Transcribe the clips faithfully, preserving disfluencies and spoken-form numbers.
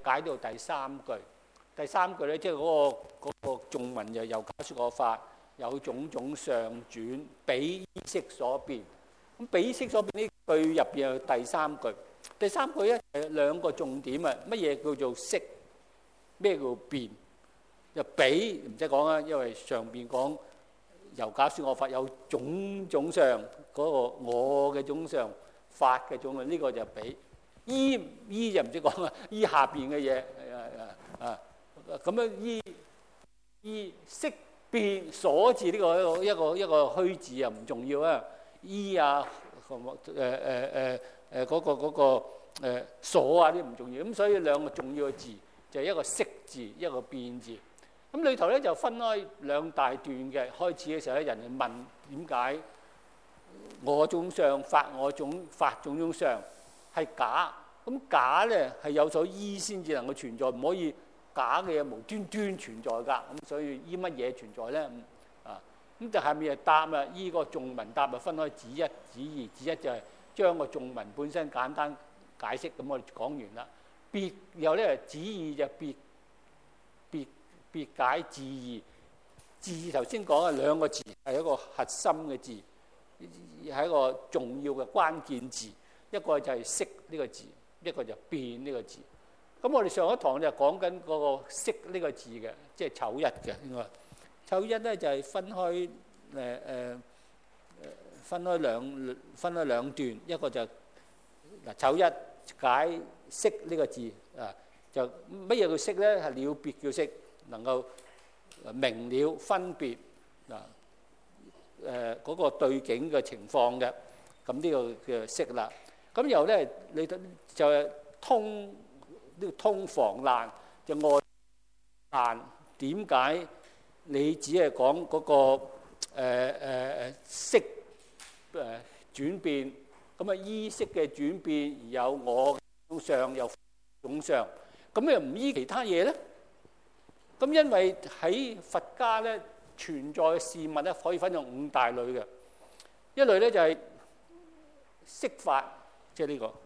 解到第三句。第三句咧，即係嗰個嗰個頌文就又假説我法，有種種相轉，彼衣飾所變。咁彼衣飾所變呢句入邊有第三句。第三句咧係兩個重點啊！乜嘢叫做飾？咩叫變？就彼唔使講啦，因為上邊講由假説我法有種種相，嗰個我嘅種相，法嘅種相，呢個就彼。衣衣就唔識講啦，衣下邊嘅嘢啊啊咁樣衣衣飾變所字呢個一個一個虛字又唔重要啊。衣啊誒誒誒誒嗰個嗰個誒所啊啲唔重要，咁所以兩個重要嘅字就係一個飾字，一個變字。咁裏頭咧就分開兩大段嘅。開始嘅時候咧，人哋問點解我種相法我種法種種相係假？咁假咧係有所依先至能夠存在，唔可以假嘅嘢無端端存在㗎。咁所以依乜嘢存在咧？啊咁就下面就答啊，依個頌文答啊，分開指一、指二。指一就係將個頌文本身簡單解釋，咁我哋講完啦。別然後咧，指二就別別別解字義。字義頭先講嘅兩個字係一個核心嘅字，係一個重要嘅關鍵字。一個就係飾呢個字，一個就變呢個字。咁我哋上一堂就講緊嗰個飾呢個字嘅，即係丑一嘅應該。丑一咧就係分開誒誒誒分開兩分開兩段，一個就嗱丑一解飾呢個字啊，就乜嘢叫飾咧？係了別叫飾，能夠明了分別嗱誒嗰個對境嘅情況嘅，咁呢個叫飾啦。咁然後咧，你就係通呢個通防難，就外難。點解你只係講嗰個誒誒誒飾誒轉變？咁啊依飾嘅轉變而有我種相有種相，咁又唔依其他嘢咧？咁因為喺佛家咧存在嘅事物咧可以分做五大類嘅。一類咧就係色法。即係呢個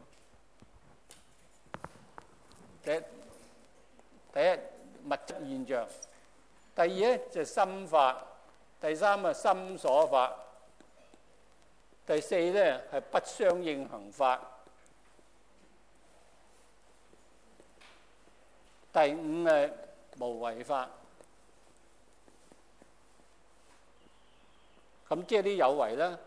第一，第一物質現象；第二咧就係心法；第三啊心所法；第四咧係不相應行法；第五係無為法。咁即係啲有為啦。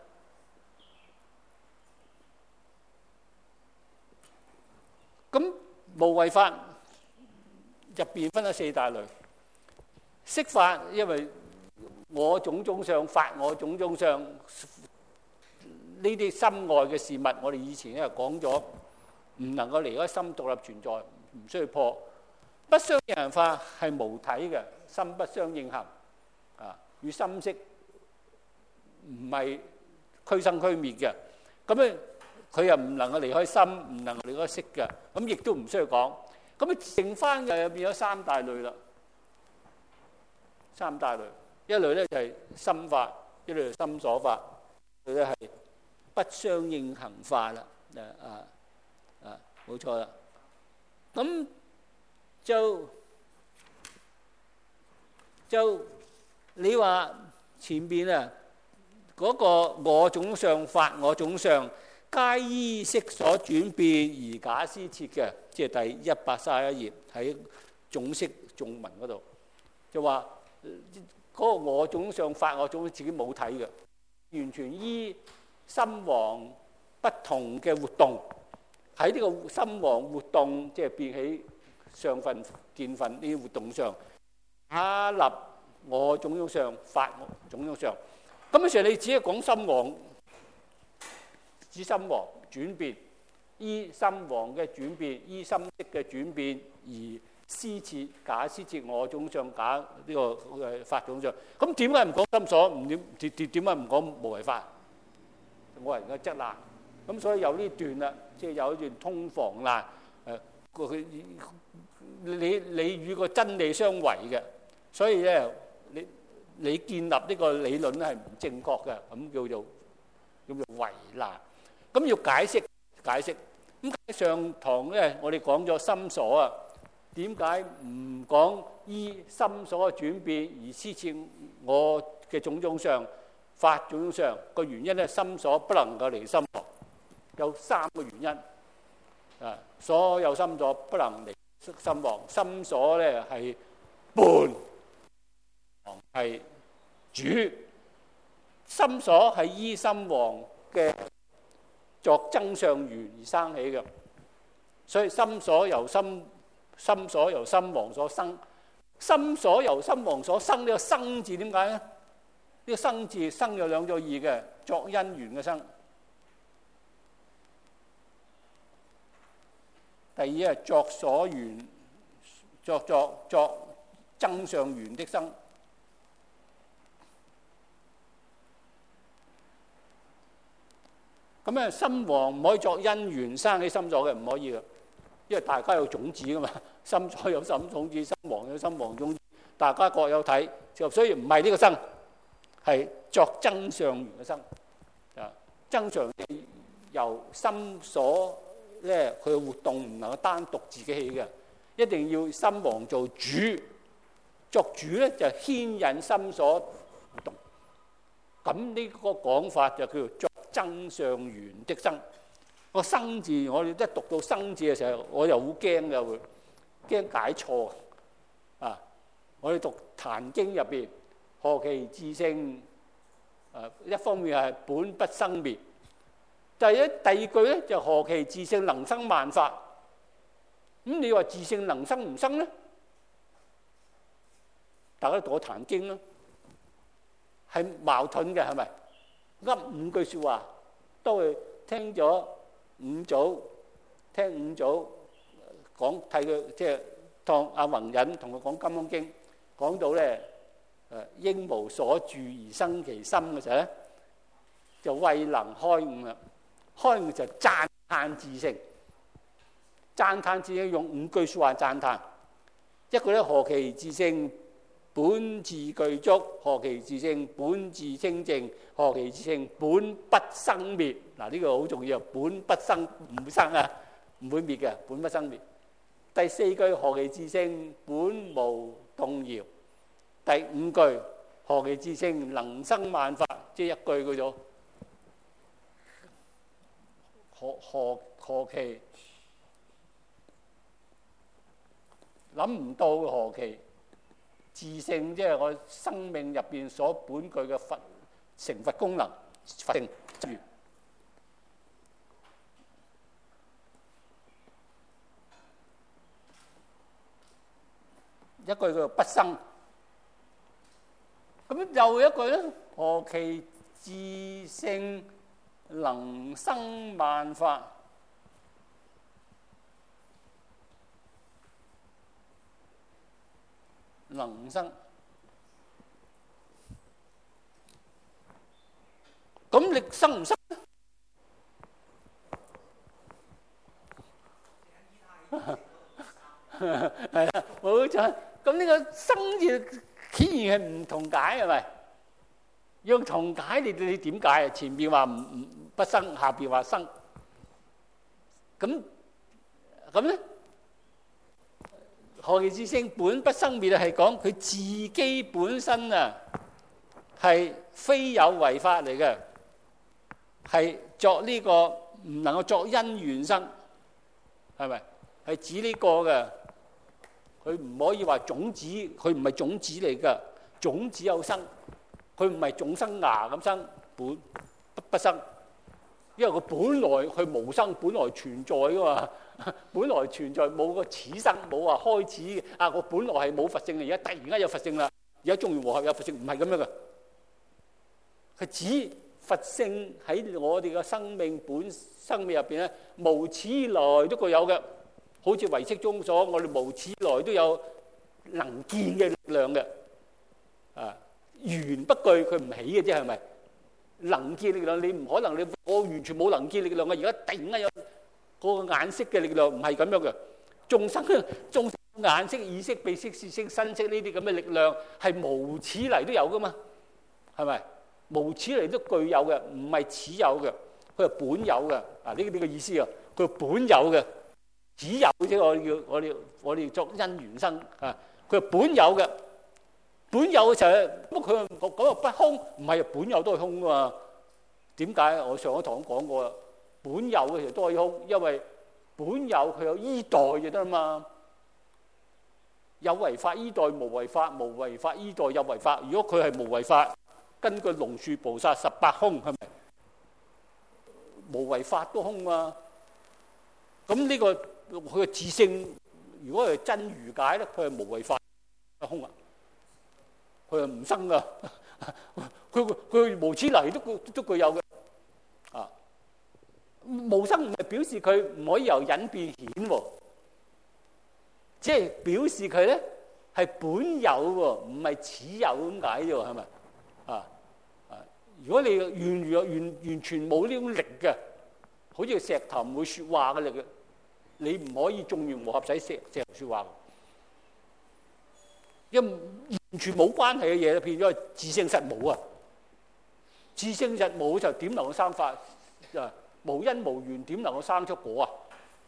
咁無為法入邊分咗四大類。色法，因為我種種相，法我種種相，呢啲心外嘅事物，我哋以前咧講咗，唔能夠離開心獨立存在，唔需要破。不相應行法係無體嘅，心不相應行啊，與心識唔係俱生俱滅嘅。咁咧。佢又唔能夠離開心，唔能夠離開色嘅，咁亦都唔需要講。咁啊，剩翻嘅變咗三大類啦。三大類，一類咧就係心法，一類係心所法，一類咧係不相應行法啦。誒啊啊，冇錯啦。咁就就你話前邊啊嗰個我種相法我種相。皆依飾所轉變而假施設嘅，即係第一百三十一頁喺總釋頌文嗰度，就話嗰個我種相法我種自己冇睇嘅，完全依心王不同嘅活動喺呢個心王活動，即係變起相分見分呢啲活動上，假立我種種相法我種種相。咁嘅時候，你只係講心王。指心王轉變，依心王嘅轉變，依心識嘅轉變而施設假施設我種相假呢個誒法種相。咁點解唔講心所？唔點點點點解唔講無為法？我係而家執難。咁所以有呢段啦，即係有一段通防難。誒，佢你你與個真理相違嘅，所以咧你你建立呢個理論咧係唔正確嘅，咁叫做叫做為難。咁要解釋解釋，咁上堂咧，我哋講咗心所啊， 點解唔講依心所嘅轉變而施設我嘅種種相、法種種相？個原因咧，心所不能夠離心王，有三個原因。啊，所有心所不能離心王，心所咧係伴，係主。心所係依心王嘅作增上緣而生起嘅，所以心所由心。心所由心王所生，心所由心王所生，呢個生字點解咧？呢個生字生有兩個意嘅，作因緣嘅生。第二係作所緣，作作作增上緣的生。咁啊，心王唔可以作因緣生起心所嘅，唔可以嘅。因為大家有種子噶嘛，心所有心種子，心王有心王種子，大家各有體，所以唔係呢個生，係作增上緣嘅生。啊，增上由心所咧，佢嘅活動唔能夠單獨自己起嘅，一定要心王做主，作主咧就牽引心所活動。咁呢個講法就叫做作增上緣的生。個生字，我哋一讀到生字嘅時候，我又好驚嘅，會驚解錯啊！我哋讀《壇經》入邊，何其自性，誒一方面係本不生滅，但係第二句咧就何其自性能生萬法。咁你話自性能生唔生咧？大家讀《壇經》啦，係矛盾嘅，係咪？噏五句説話都係聽咗。五祖聽五祖講，睇佢即係當阿弘忍同佢講《金剛經》，講到咧誒應無所住而生其心嘅時候咧，就未能開悟啦。開悟就讚歎自性，讚歎自性用五句説話讚歎。一個咧何其自性本自具足，何其自性本自清淨，何其自性本不生滅。嗱，呢個好重要，本不生唔會生啊，唔會滅嘅，本不生滅。第四句何其自性本無動搖。第五句何其自性能生萬法，即係一句叫做何何何其諗唔到嘅何其。自性即係我生命入邊所本具嘅佛成佛功能，佛性。一句叫做不生，咁又一句咧，何其自性能生萬法。能生，咁你生唔生咧？係啊，冇錯。咁呢個生字顯然係唔同解，係咪？用同解，你你點解啊？前邊話唔唔不生，下邊話生，咁咁咧？何其自性本不生滅啊，係講佢自己本身啊，係非有為法嚟嘅，係作呢個唔能夠作因緣生，係咪？係指呢個嘅，佢唔可以話種子，佢唔係種子嚟㗎，種子有生，佢唔係種生芽咁生，本不不生，因為佢本來佢無生，本來存在㗎嘛。本來存在冇個始生，冇話開始啊！我本來係冇佛性嘅，而家突然間有佛性啦。而家中原和合有佛性，唔係咁樣嘅。佢指佛性喺我哋嘅生命本生命入邊咧，無始來都具有嘅。好似唯識中所，我哋無始來都有能見嘅力量嘅。啊，緣不具，佢唔起嘅啫，係咪？能見力量，你唔可能你我完全冇能見力量嘅，而家突然間有。嗰個眼識嘅力量唔係咁樣嘅，眾生眾生眼識、意識、鼻識、舌識、身識呢啲咁嘅力量係無始嚟都有噶嘛，係咪？無始嚟都具有嘅，唔係始有嘅，佢係本有嘅。啊，呢個呢個意思啊，佢係本有嘅， 只有啫，我要我哋我哋作因緣生啊。佢係本有嘅，本有嘅時候，咁佢講講不空，唔係本有都係空噶嘛？點解？我上一堂講過啦，本有嘅時候都係空，因為本有佢有依代就得啦嘛。有為法依代無為法，無為法依代有為法。如果佢係無為法，根據龍樹菩薩十八空係咪？無為法都空嘛。咁呢個佢嘅自性，如果係真如解咧，佢係無為法空啊，佢係唔生噶。佢佢無始嚟都都具有嘅啊。無生唔係表示佢唔可以由隱變顯喎。即係表示佢咧係本有喎，唔係此有咁解啫喎，係咪啊？啊！如果你完完完完全冇呢種力嘅，好似石頭唔會説話嘅力嘅，你唔可以眾緣和合使石石頭説話，因為完全冇關係嘅嘢，變咗係自性實無啊！自性實無就點能夠生法啊？無因無緣點能夠生出果啊？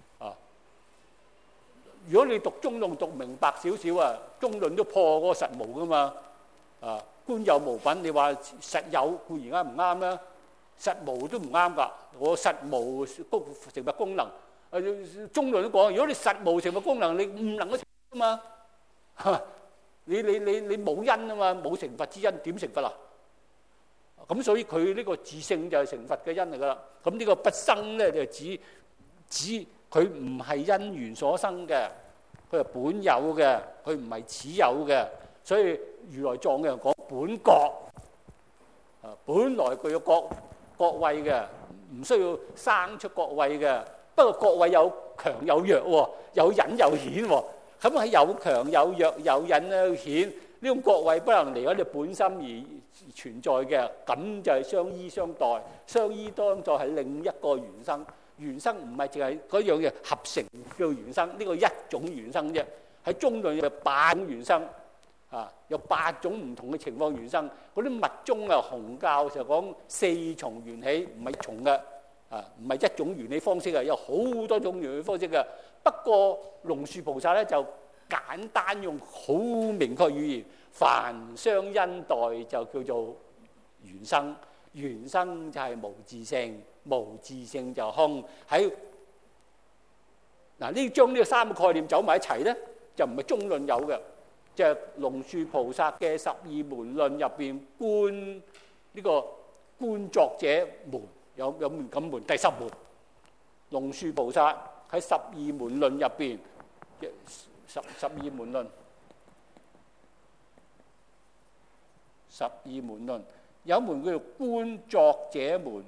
如果你讀中論讀明白少少啊，中論都破嗰個實無噶嘛啊！觀有無品，你話實有固然啱唔啱咧？實無都唔啱㗎。我實無成物功能，中論都講，如果你實無成物功能，你唔能夠成啊嘛。你你你你冇因啊嘛，冇成佛之因，點成佛啊？咁所以佢呢個自性就係成佛嘅因嚟㗎啦。咁呢個不生咧就指指。佢唔係因緣所生嘅，佢係本有嘅，佢唔係此有嘅。所以如來藏嘅人講本覺，啊，本來具有覺覺位嘅，唔需要生出覺位嘅。不過覺位有強有弱喎，有隱有顯喎。咁喺有強有弱有隱有顯呢種覺位不能離開你本心而存在嘅，咁就係相依相待。相依當在係另一個緣生。緣生唔係淨係嗰樣嘢合成叫緣生，呢個一種緣生啫。喺中論有八種緣生，啊，有八種唔同嘅情況緣生。嗰啲密宗啊，紅教就講四重緣起，唔係重嘅，啊，唔係一種緣起方式啊，有好多種緣起方式嘅。不過龍樹菩薩咧就簡單用好明確語言，凡相因代就叫做緣生，緣生就係無自性。無自性就空。喺嗱呢將呢個三個概念走埋一齊咧，就唔係中論有嘅，就係龍樹菩薩嘅十二門論入邊觀呢個觀作者門有有咁門第十門。龍樹菩薩喺十二門論入邊嘅十十二門論，十二門論有一門叫做觀作者門。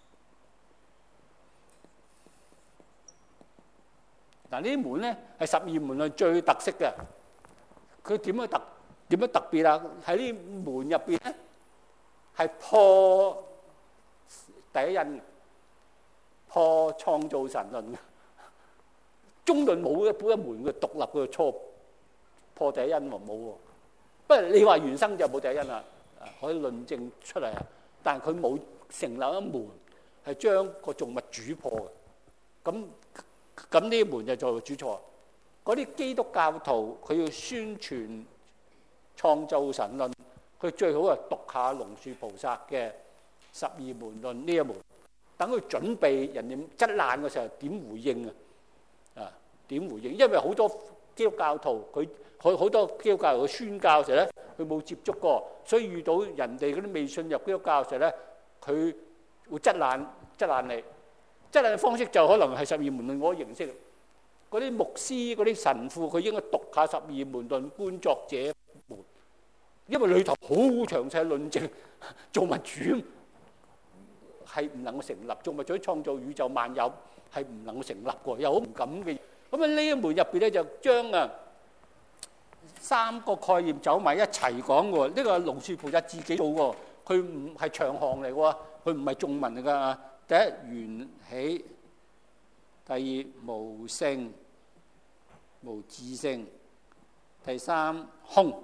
嗱呢啲門咧係十二門論最特色嘅，佢點樣特點樣特別啊？喺呢門入邊咧係破第一因，破創造神論嘅。中論冇一本一門嘅獨立嘅初破第一因喎，冇喎。不過你話緣生就冇第一因啦，可以論證出嚟啊。但係佢冇成立一門係將個造物主破嘅，咁。咁呢門就做主錯。嗰啲基督教徒佢要宣傳創造神論，佢最好係讀下龍樹菩薩嘅十二門論呢一門，等佢準備人哋質難嘅時候點回應啊？啊點回應？因為好多基督教徒佢佢好多基督教徒嘅宣教嘅時候咧，佢冇接觸過，所以遇到人哋嗰啲未信入基督教嘅時候咧，佢會質難質難你。質量嘅方式就可能係十二門論嗰個形式。嗰啲牧師、嗰啲神父，佢應該讀下十二門論觀作者門，因為裏頭好詳細論證造物主係唔能夠成立，造物主創造宇宙萬有係唔能夠成立嘅，有好唔敢嘅。咁啊呢一門入邊咧就將啊三個概念走埋一齊講嘅。呢個係龍樹菩薩自己做嘅，佢唔係長行嚟嘅，佢唔係頌文嚟㗎。第一緣起，第二無性無自性，第三空。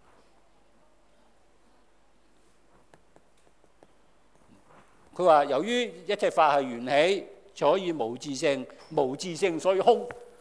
佢話由於一切法係緣起，所以無自性，無自性所以空。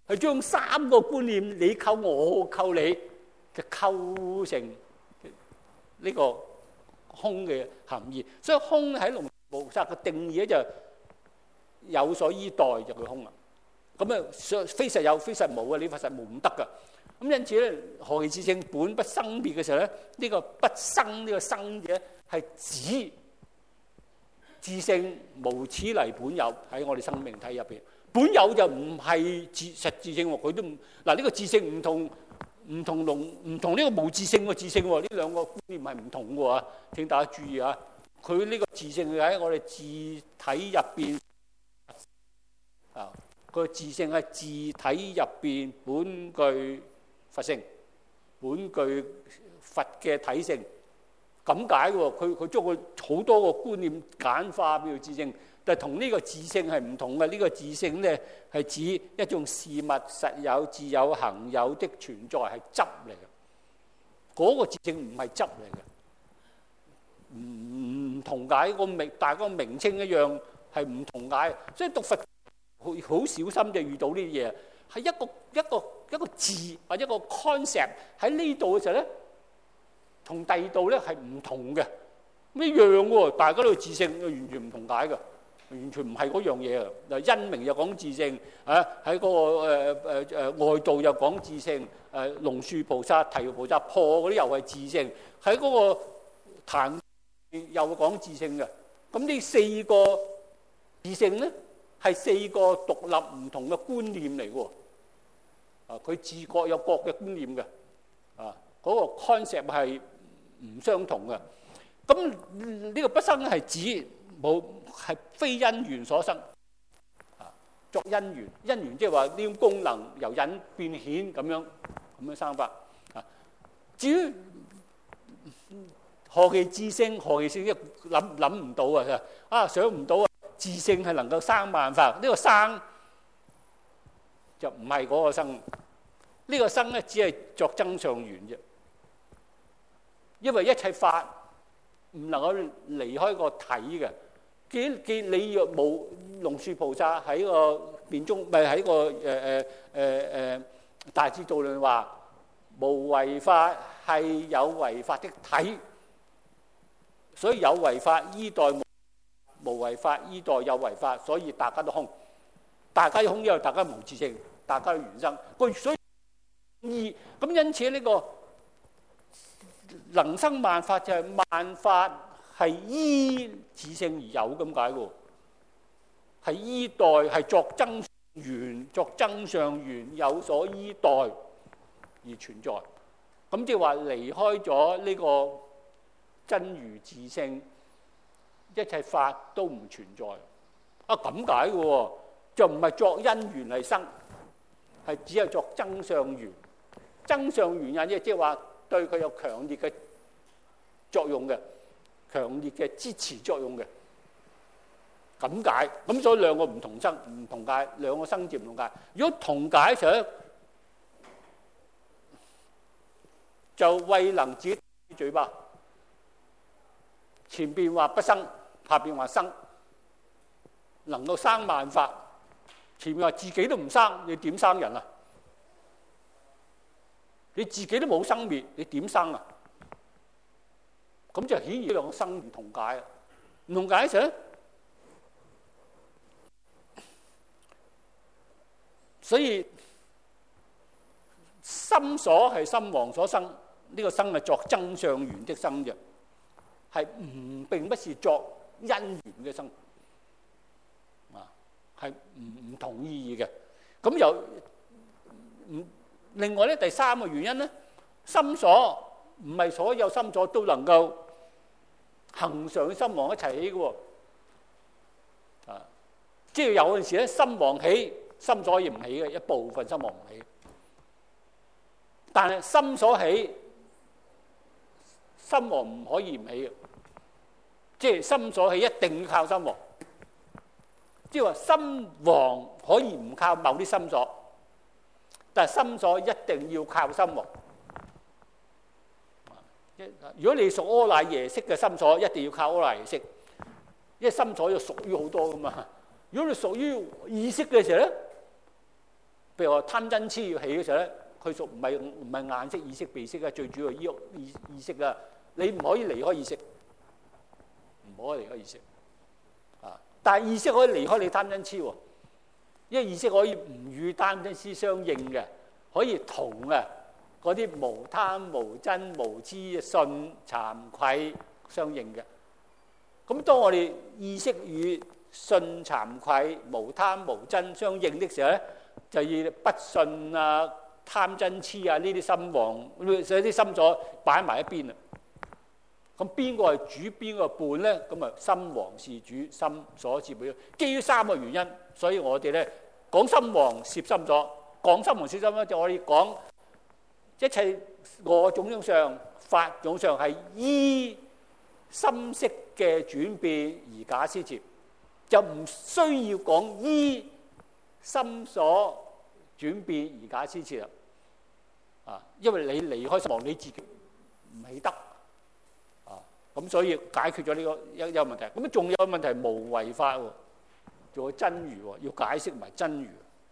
係將三個觀念，你扣我，我扣你，就構成呢個空嘅含義。所以空喺龍樹菩薩嘅定義咧，就有所依代就叫空啦。咁啊，非實有非實無啊，你話實無唔得噶。咁因此咧，何其自性本不生滅嘅時候咧，呢、這個不生呢、這個生字係指自性無此離本有，喺我哋生命體入邊。本有就唔係自實自性喎，佢都唔嗱呢個自性唔同唔同龍唔同呢個無自性嘅自性喎，呢兩個觀念係唔同嘅喎。請大家注意啊，佢呢個自性喺我哋自體入邊啊，個自性係自體入邊本具佛性，本具佛嘅體性，咁解喎。佢佢將佢好多個觀念簡化叫做自性，但係同呢個自性係唔同嘅。呢個自性咧係指一種事物實有、自有、恒有的存在，係執嚟嘅。嗰個自性唔係執嚟嘅，唔唔同解個名，大家個名稱一樣係唔同解。所以讀佛好好小心就遇到呢啲嘢，係一個一個一個字或者一個 concept 喺呢度嘅時候咧，同第二度咧係唔同嘅，一樣喎。大家都自性完全唔同解嘅，完全唔係嗰樣嘢啊！嗱，因明又講自性啊，喺嗰個誒誒誒外道又講自性，誒龍樹菩薩、提婆菩薩破嗰啲又係自性，喺嗰個壇又講自性嘅。咁呢四個自性咧，係四個獨立唔同嘅觀念嚟嘅。啊，佢自各有各嘅觀念嘅。啊，嗰個 concept 係唔相同嘅。咁呢個不生係指冇係非因緣所生。啊，作因緣，因緣即係話呢種功能由隱變顯咁樣咁樣生法。啊，至於何其自性，何其性一諗諗唔到啊！啊，想唔到啊！自性係能夠生萬法，呢個生就唔係嗰個生。呢個生咧只係作增上緣啫，因為一切法唔能夠離開個體嘅。既既你若冇龍樹菩薩喺個辯中，咪喺個誒誒誒誒大智度論話，無為法係有為法的體，所以有為法依代無無為法依代有為法，所以大家都空。大家都空，因為大家無自性，大家都緣生。個所以二咁，因此呢個能生萬法就係萬法係依自性而有咁解喎，係依代係作增緣，作增上緣，有所依代而存在。咁即係話離開咗呢個真如自性，一切法都唔存在。啊，咁解嘅喎，就唔係作因緣嚟生，係只係作增上緣。增上緣啊，即係話對佢有強烈嘅作用嘅，強烈嘅支持作用嘅。咁解，咁所以兩個唔同生唔同解，兩個生字唔同解。如果同解上就未能自己嘴巴，前邊話不生，下邊話生，能夠生萬法。前面話自己都唔生，你點生人啊？你自己都冇生滅，你點生啊？咁就顯然兩個生唔同解啊！唔同解上，所以心所係心王所生，呢、這個生係作增上緣的生嘅，係唔並不是作因緣嘅生。係唔唔同意義嘅。咁又唔另外咧，第三個原因咧，心所唔係所有心所都能夠恆常心王一齊起嘅喎。啊，即係有陣時咧，心王起，心所亦唔起嘅，一部分心王唔起。但係心所起，心王唔可以唔起嘅，即係心所起一定要靠心王。即係話心王可以唔靠某啲心所，但係心所一定要靠心王。如果你屬阿賴耶識嘅心所，一定要靠阿賴耶識，因為心所又屬於好多噶嘛。如果你屬於意識嘅時候咧， 譬如話貪嗔痴要起嘅時候咧，佢屬唔係唔係眼識、耳識、鼻識啊，最主要意意意識啊，你唔可以離開意識，唔可以離開意識啊！但係意識可以離開你貪嗔痴喎，因為意識可以唔與貪嗔痴相應嘅，可以同啊嗰啲無貪無嗔無痴信慚愧相應嘅。咁當我哋意識與信慚愧無貪無嗔相應的時候咧，就要不信啊、貪嗔痴啊呢啲心王，所以啲心所擺埋一邊啦。咁邊個係主，邊個係伴咧？咁啊，心王是主，心所是伴。基於三個原因，所以我哋咧講心王攝心所，講心王攝心所就我哋講一切我種種上法種上係依心識嘅轉變而假施設，就唔需要講依心所轉變而假施設啦。啊，因為你離開心王，你自己唔起得啊，咁所以解決咗呢個一一個問題。咁仲有個問題無為法喎，仲有真如喎，要解釋埋真如。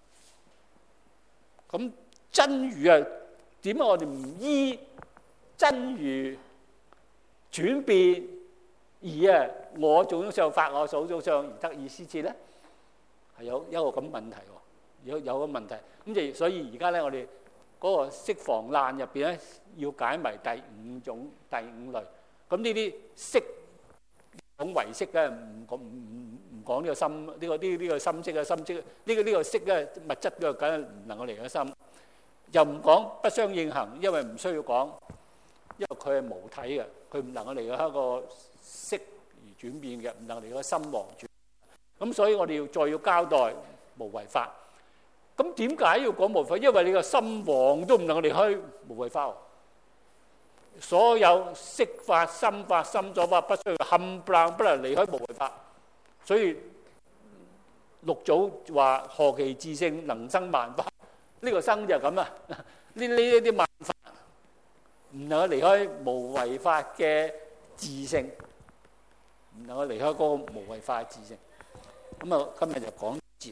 咁真如啊，點解我哋唔依真如轉變而啊我種種上法我所種上而得以施設咧？係有一個咁問題喎，有有個問題。咁就所以而家咧，我哋嗰個釋防難入邊咧，要解埋第五種第五類。咁呢啲識講唯識嘅，唔講唔唔唔講呢個心呢個呢呢個心識嘅心識呢個呢個識嘅物質嘅，梗係唔能夠離開心。又唔講不相應行，因為唔需要講，因為佢係無體嘅，佢唔能夠離開一個識而轉變嘅，唔能夠離開心王轉。咁所以我哋要再要交代無為法。咁點解要講無為法？因為你個心王都唔能夠離開無為法。所有識法、心法、心所法，不需要冚唪唥不能離開無為法。所以六祖話：何其自性，能生萬法。呢個生就係咁啊！呢呢一啲萬法唔能夠離開無為法嘅自性，唔能夠離開嗰個無為法嘅自性。咁啊，今日就講節。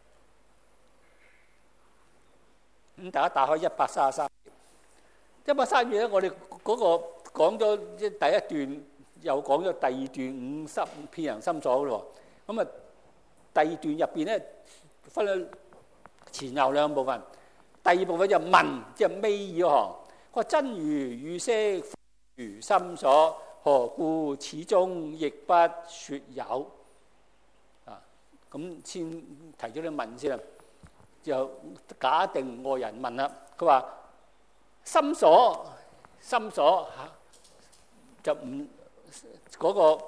咁大家打開一百三十三頁，一百三十頁咧，我哋嗰個講咗即係第一段，又講咗第二段五心遍行心所嘅喎。咁啊，第二段入邊咧分咗前後兩部分。第二部分就問，即係尾二行。佢話真如與識如心所，何故始終亦不説有？啊，咁先提咗啲問先啦。就假定外人問啦，佢話心所心所就唔嗰個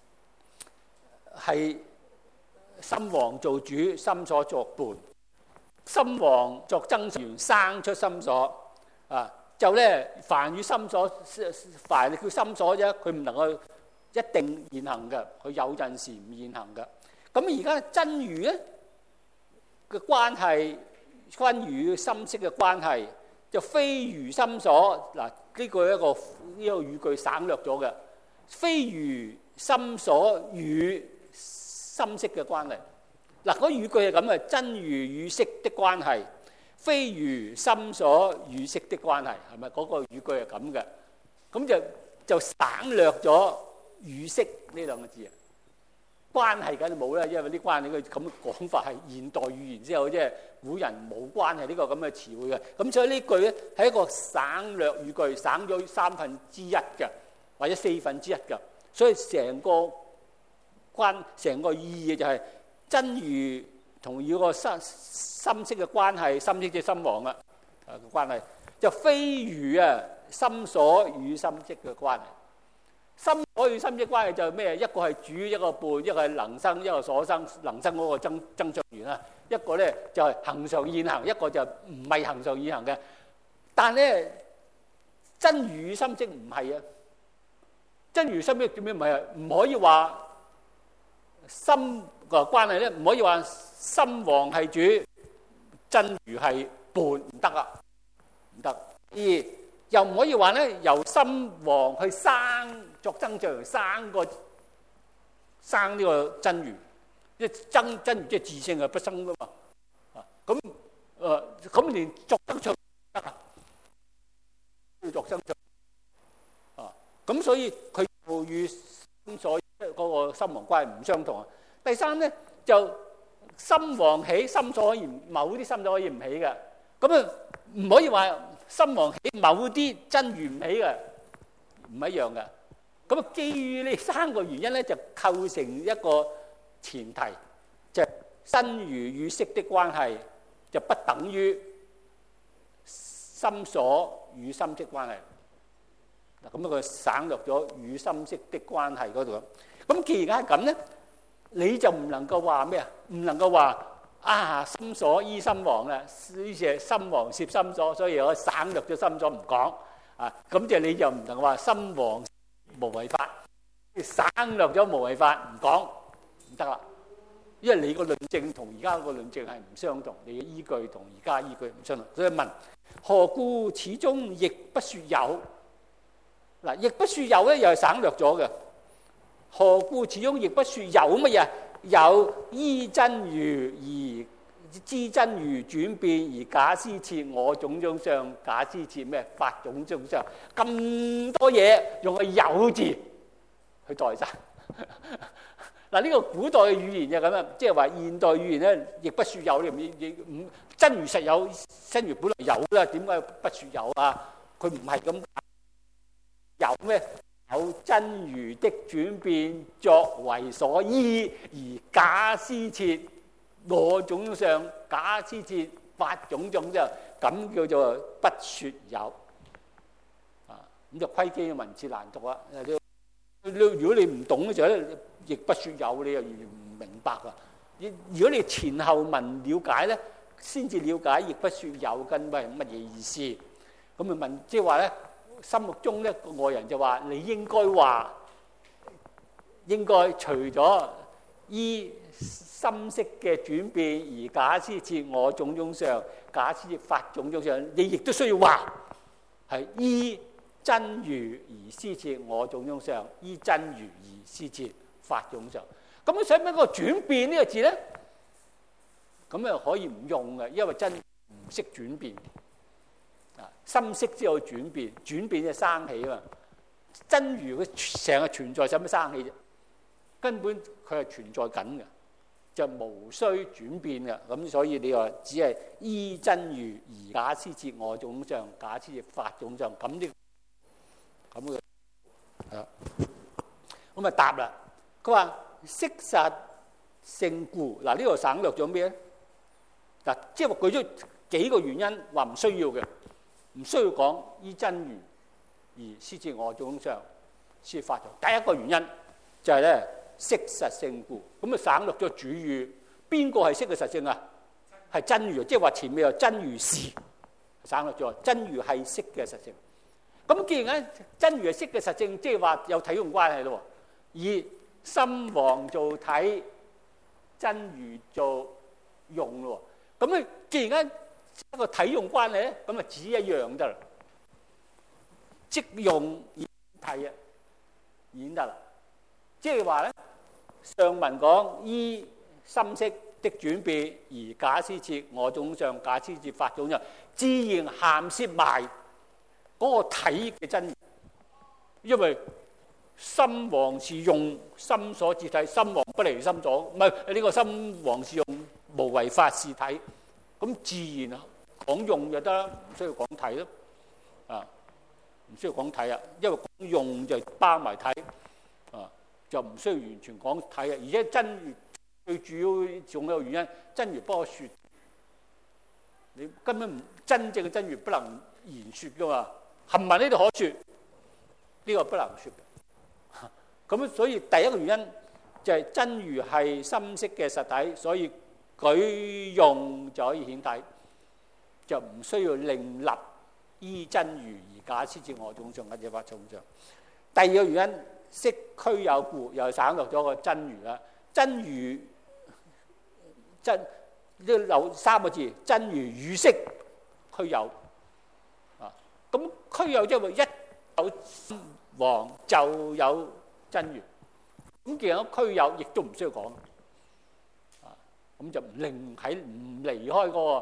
係心王做主，心所作伴。心王作增上緣，生出心所啊！就咧，凡與心所，凡叫心所啫，佢唔能夠一定現行嘅，佢有陣時唔現行嘅。咁而家真如咧嘅關係，真如心識嘅關係，就非如心所嗱。呢個一個呢個語句省略咗嘅，非如心所與心識嘅關係。嗱，嗰語句係咁嘅，真如與識的關係，非如心所與識的關係，係咪？嗰個語句係咁嘅，咁就就省略咗與識呢兩個字啊。關係梗係冇啦，因為啲關係佢咁嘅講法係現代語言之後，即係古人冇關係呢個咁嘅詞彙嘅。咁所以呢句咧係一個省略語句，省咗三分之一嘅，或者四分之一嘅。所以成個關成個意義就係、是。真如同與個心心識嘅關係，心識即係心王啊，啊個關係就非如啊心所與心識嘅關係。心所與心識關係就係咩？一個係主，一個伴，一個係能生，一個所生。能生嗰個增增上緣啊，一個咧就係恆常現行，一個就唔係恆常現行嘅。但咧真如與心識唔係啊，真如心識點樣唔係啊？唔可以話心個關係咧，唔可以話心王係主，真如係伴，唔得啊，唔得。而又唔可以話咧，由心王去生作增上，生個生呢個真如，即係真真如即係自性係不生噶嘛。啊，咁誒咁連作得出得啊？要作生出啊！咁所以佢與心所嗰個心王關係唔相同啊。第三咧就心王起，心所可以某啲心所可以唔起嘅。咁啊唔可以話心王起，某啲真如唔起嘅，唔一樣嘅。咁啊基於呢三個原因咧，就構成一個前提，就係真如與識的關係就不等於心所與心識關係。嗱，咁啊佢省略咗與心識的關係嗰度。咁既然係咁咧，你就唔能夠話咩啊？唔能夠話啊心所依心王啦，於是心王攝心所，所以我省略咗心所唔講啊。咁即係你就唔能夠話心王無為法，省略咗無為法唔講唔得啦。因為你個論證同而家個論證係唔相同，你嘅依據同而家依據唔相同，所以問何故始終亦不說有？嗱，亦不說有咧，又係省略咗嘅。何故始終亦不說有乜嘢？有依真如而知真如轉變而假施設我種種相，假施設咩法種種相，咁多嘢用個有字去代晒。嗱，呢個古代嘅語言就咁樣，即係話現代語言咧，亦不說有，你唔亦唔真如實有，真如本來有啦，點解不說有啊？佢唔係咁有咩？有真如的轉變作為所依而假施設我種種相，假施設法種種相，咁叫做不說有啊。咁就窺基嘅文字難讀啊！如果你唔懂嘅時候咧，亦不說有，你又完全唔明白噶。如果你前後文了解咧，先至了解亦不說有跟係乜嘢意思。咁啊問，即係話咧，心目中咧個外人就話你應該話，應該除咗依心識嘅轉變而假施設我種種相，假施設法種種相，你亦都需要話係依真如而施設我種種相，依真如而施設法種相。咁你使唔使個轉變呢個字咧？咁又可以唔用嘅，因為真唔識轉變啊，心識先有轉變，轉變就生起啊嘛。真如佢成日存在，使乜生起啫？根本佢係存在緊嘅，就無需轉變嘅。咁所以你話只係依真如而假施設我種相，假施設法種相，咁呢？咁嘅係啦，咁啊答啦。佢話色實性故，嗱呢度省略咗咩咧？嗱，即係話舉咗幾個原因，話唔需要嘅，唔需要講依真如而施設我種相，施設法種。第一個原因就係咧色實性故，咁啊省略咗主語。邊個係色嘅實性啊？係真如，即係話前面有真如是，省略咗真如係色嘅實性。咁既然咧真如係色嘅實性，即係話有體用關係咯。以心王做體，真如做用咯。咁咧既然咧一個體用關係咧，咁啊只一樣得啦，即用而體啊，已經得啦。即係話咧，上文講依心識的轉變而假施設我種相，假施設法種相，自然涵攝埋嗰個體嘅真如，因為心王是用心所自體，心王不離心所，唔係呢個心王是用無為法是體，咁自然講用就得啦，唔需要講體咯，啊，唔需要講體啊，因為講用就包埋體，啊，就唔需要完全講體啊，而且真如最主要仲有原因，真如不可說，你根本唔真正嘅真如不能言說噶嘛。含文呢度可說，呢、這個不能說。咁所以第一個原因就係真如係心識嘅實體，所以舉用就可以顯體，就唔需要另立依真如而假施設我種相或者法種相。第二個原因，色俱有故，又省略咗個真如啦。真如真呢有三個字，真如與色俱有。咁俱有即係話一有心王就有真如，咁既然有俱有，亦都唔需要講，啊，咁就唔另喺唔離開嗰個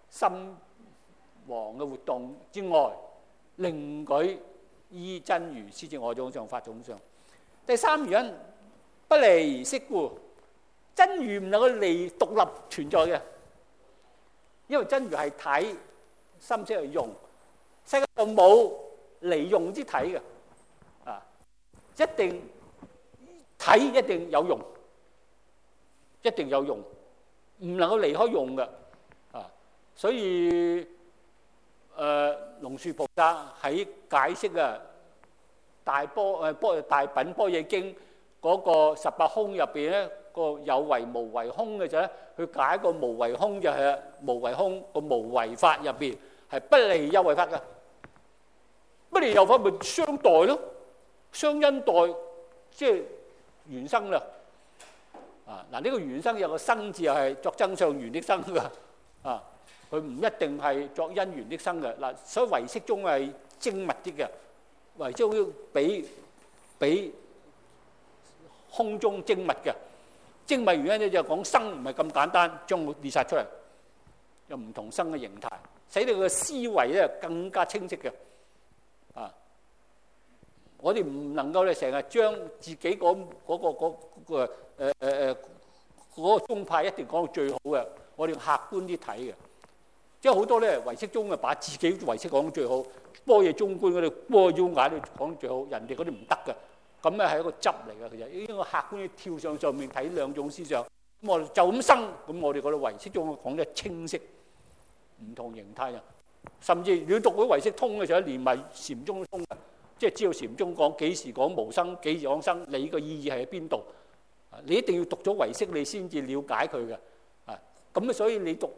心王嘅活動之外，另舉依真如施設我總相法總相。第三原因，不離釋故，真如唔能夠離獨立存在嘅，因為真如係體，心識係用，世界上冇離用之體嘅，啊，一定體一定有用，一定有用，唔能夠離開用嘅，啊，所以誒龍樹菩薩喺解釋啊大般誒般大品般若經嗰個十八空入邊咧，個有為無為空嘅時候咧，佢解個無為空就係無為空個無為法入邊係不離有為法嘅，不離有為法咪相待咯，相因待即係緣生啦。啊嗱，呢個緣生有個生字又係作增上緣的生㗎，啊，佢唔一定係作因緣的生嘅嗱，所以唯識宗係精密啲嘅，唯識宗比比空中精密嘅，精密原因咧就講生唔係咁簡單，將佢列晒出嚟，有唔同生嘅形態，使到個思維咧更加清晰嘅。啊，我哋唔能夠咧成日將自己嗰嗰個嗰個誒誒誒嗰個宗派一定講到最好嘅，我哋客觀啲睇嘅，即係好多咧唯識宗啊把自己唯識講到最好，般若中觀嗰啲般若中解都講到最好，人哋嗰啲唔得嘅。咁咧係一個執嚟嘅，其實呢個客觀跳上上面睇兩種思想，咁我哋就咁生，咁我哋覺得唯識宗講得清晰，唔同形態啊。甚至你讀嗰唯識通嘅時候，連埋禪宗都通嘅，即係知道禪宗講幾時講無生，幾時講生，你個意義係喺邊度？你一定要讀咗唯識，你先至了解佢嘅。啊，咁啊，所以你讀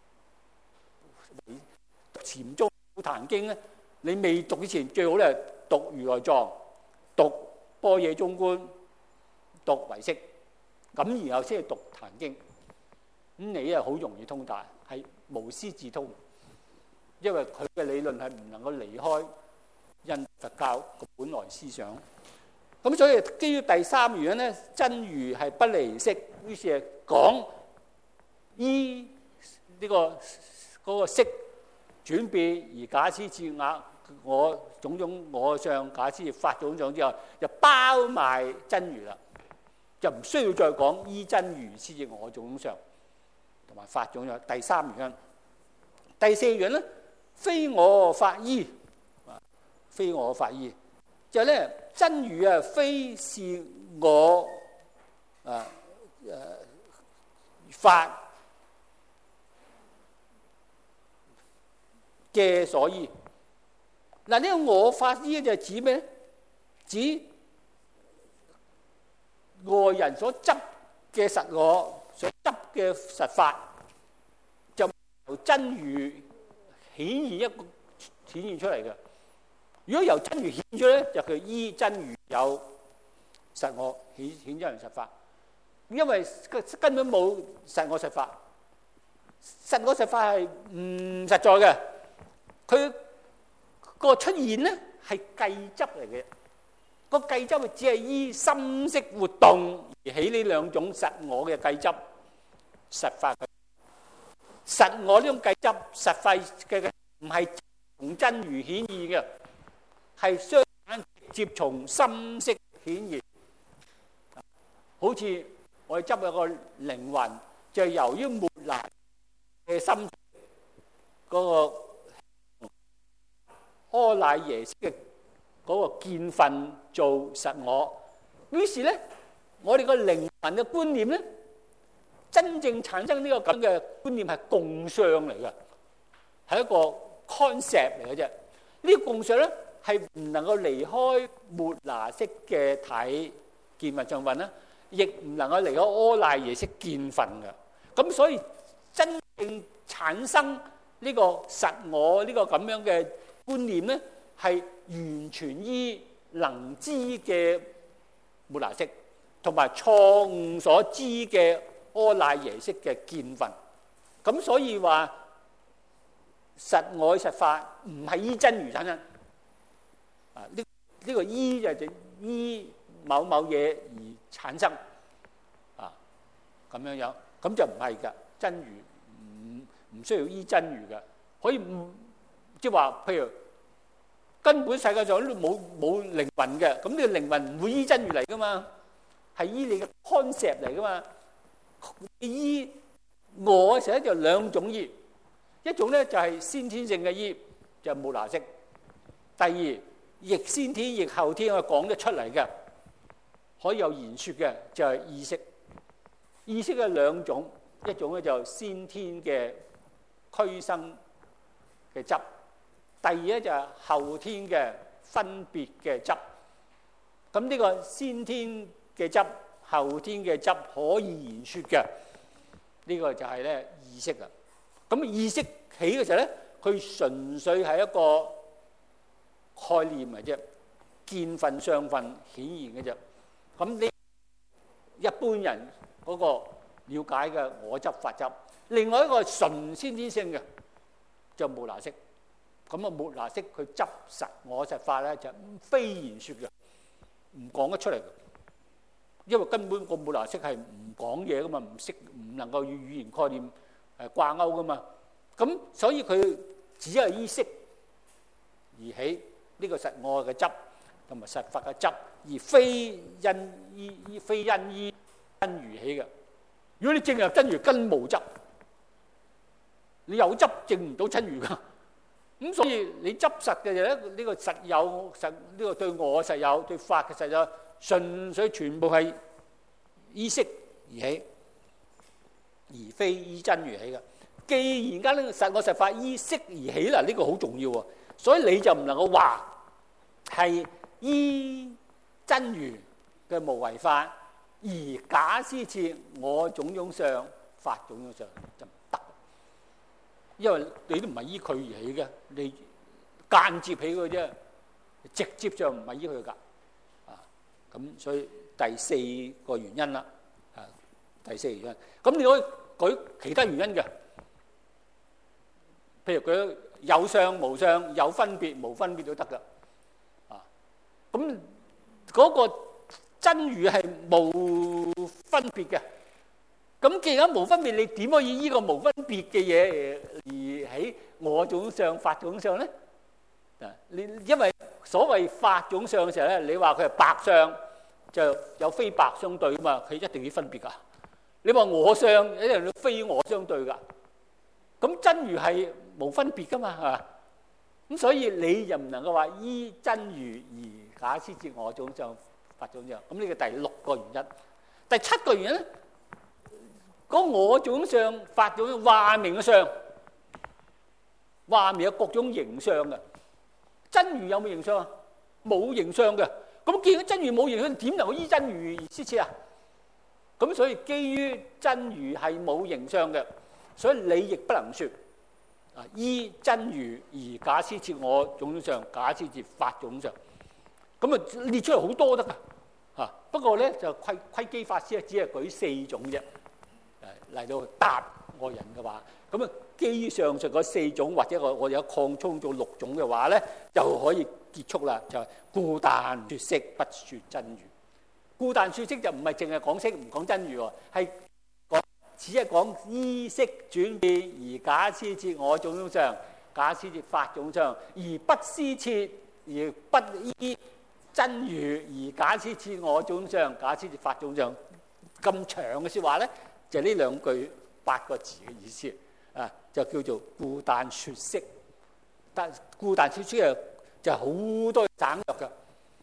禪宗《壇經》咧，你未讀之前，最好咧讀如來藏，讀般若中觀，讀唯識，咁然後先係讀壇經，咁你啊好容易通達，係無師自通，因為佢嘅理論係唔能夠離開印佛教嘅本來思想。咁所以基於第三原因咧，真如係不離釋，於是係講依呢個嗰個識轉變而假施設額。我種種我相假施法種種之後，就包埋真如啦，就唔需要再講依真如施設我種相同埋法種相。第三原因，第四原因咧，非我法依，非我法依，就係咧真如啊，非是我啊誒法嘅所依。嗱，呢個我法依就指咩咧？指外人所執嘅實我，所執嘅實法，就由真如顯現一個顯現出嚟嘅。如果由真如顯出咧，就佢依真如有實我顯顯真如實法。因為根本冇實我實法，實我實法係唔實在嘅，佢個出現咧係計執嚟嘅，個計執只係依心識活動而起呢兩種實我嘅計執實法。實我呢種計執實法嘅唔係從真如顯現嘅，係相反直接從心識顯現。好似我哋執有個靈魂，就係由於末那嘅心嗰個阿賴耶識嘅嗰個見分做實我，於是咧，我哋個靈魂嘅觀念咧，真正產生呢個咁嘅觀念係共相嚟嘅，係一個 concept 嚟嘅啫。呢個共相咧係唔能夠離開末那識嘅體見分相分啦，亦唔能夠離開阿賴耶識見分嘅。咁所以真正產生呢個實我呢個咁樣嘅觀念咧，係完全依能知嘅末那識，同埋錯誤所知嘅阿賴耶識嘅見分。咁所以話實我實法唔係依真如產生。啊，呢呢個依就係依某某嘢而產生。啊，咁樣樣，咁就唔係㗎。真如唔唔需要依真如嘅，可以唔即係話，譬如根本世界上都冇冇靈魂嘅，咁呢個靈魂唔會依真如嚟噶嘛，係依你嘅 concept 嚟噶嘛。依我嘅時候就兩種依，一種咧就係先天性嘅依，就係末那識；第二亦先天亦後天我講得出嚟嘅，可以有言説嘅，就係意識。意識嘅兩種，一種咧就先天嘅俱生嘅執，第二咧就係後天嘅分別嘅執。咁呢個先天嘅執、後天嘅執可以言説嘅，呢個就係咧意識啦。咁意識起嘅時候咧，佢純粹係一個概念嚟啫，見分相分顯現嘅啫。咁呢一般人嗰個了解嘅我執法執，另外一個純先天性嘅就末那識。咁啊末那識佢執實我實法咧就非言説嘅，唔講得出嚟嘅，因為根本個末那識係唔講嘢噶嘛，唔識唔能夠與語言概念誒掛鈎噶嘛。咁所以佢只係依識而起呢個實我嘅執同埋實法嘅執，而非因依非因依真如起嘅。如果你證入真如，根無執，你有執證唔到真如噶。咁所以你執實嘅嘢咧，呢個實有實，呢個對我實有，對法嘅實有，純粹全部係依識而起，而非依真如起嘅。既然間呢個實我實法依識而起啦，呢個好重要喎。所以你就唔能夠話係依真如嘅無為法，而假施設我種種相、法種種相就唔得，因為你都唔係依佢而起嘅，你間接起佢啫，直接就唔係依佢㗎。啊，咁所以第四個原因啦，啊，第四個原因，咁你可以舉其他原因嘅，譬如佢有相無相、有分別無分別都得㗎。啊，咁嗰個真如係無分別嘅，咁既然無分別，你點可以依個無分別嘅嘢而起我種相、法種相咧？啊，你因為所謂法種相嘅時候咧，你話佢係白相，就有非白相對啊嘛，佢一定要分別㗎。你話我相，一定要非我相對㗎。咁真如係無分別㗎嘛，係嘛？咁所以你又唔能夠話依真如而假施設我種相、法種相。咁呢個第六個原因。第七個原因咧，嗰我種相、法種相話明嘅相，話明有各種形相嘅。真如有冇形相啊？冇形相嘅。咁既然真如冇形相，點能夠依真如而施設啊？咁所以基於真如係冇形相嘅，所以你亦不能説啊依真如而假施設我種相、假施設法種相。咁啊列出嚟好多得㗎嚇。不過咧就窺窺基法師咧只係舉四種啫，誒嚟到答我人嘅話。咁啊基於上述嗰四種，或者我我有擴充到六種嘅話咧，就可以結束啦。就係故但説識，不説真如。故但説識就唔係淨係講識唔講真如喎，係講只係講依識轉變而假施設我種種相、假施設法種相，而不施設而不依真如而假施設我種相、假施設法種相。咁長嘅説話咧，就係呢兩句八個字嘅意思啊，就叫做故但説識。但故但説識啊，就好多省略嘅。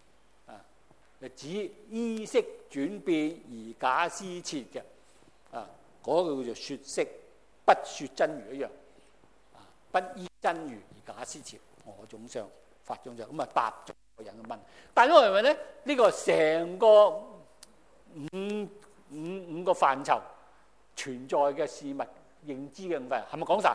指依識轉變而假施設嘅，啊，嗰、那個叫做説識，不説真如一樣，啊，不依真如而假施設我種相、法種相，咁啊答咗個人嘅問。但係我認為咧，呢、這個成個五五五個範疇存在嘅事物認知嘅部分，係咪講晒？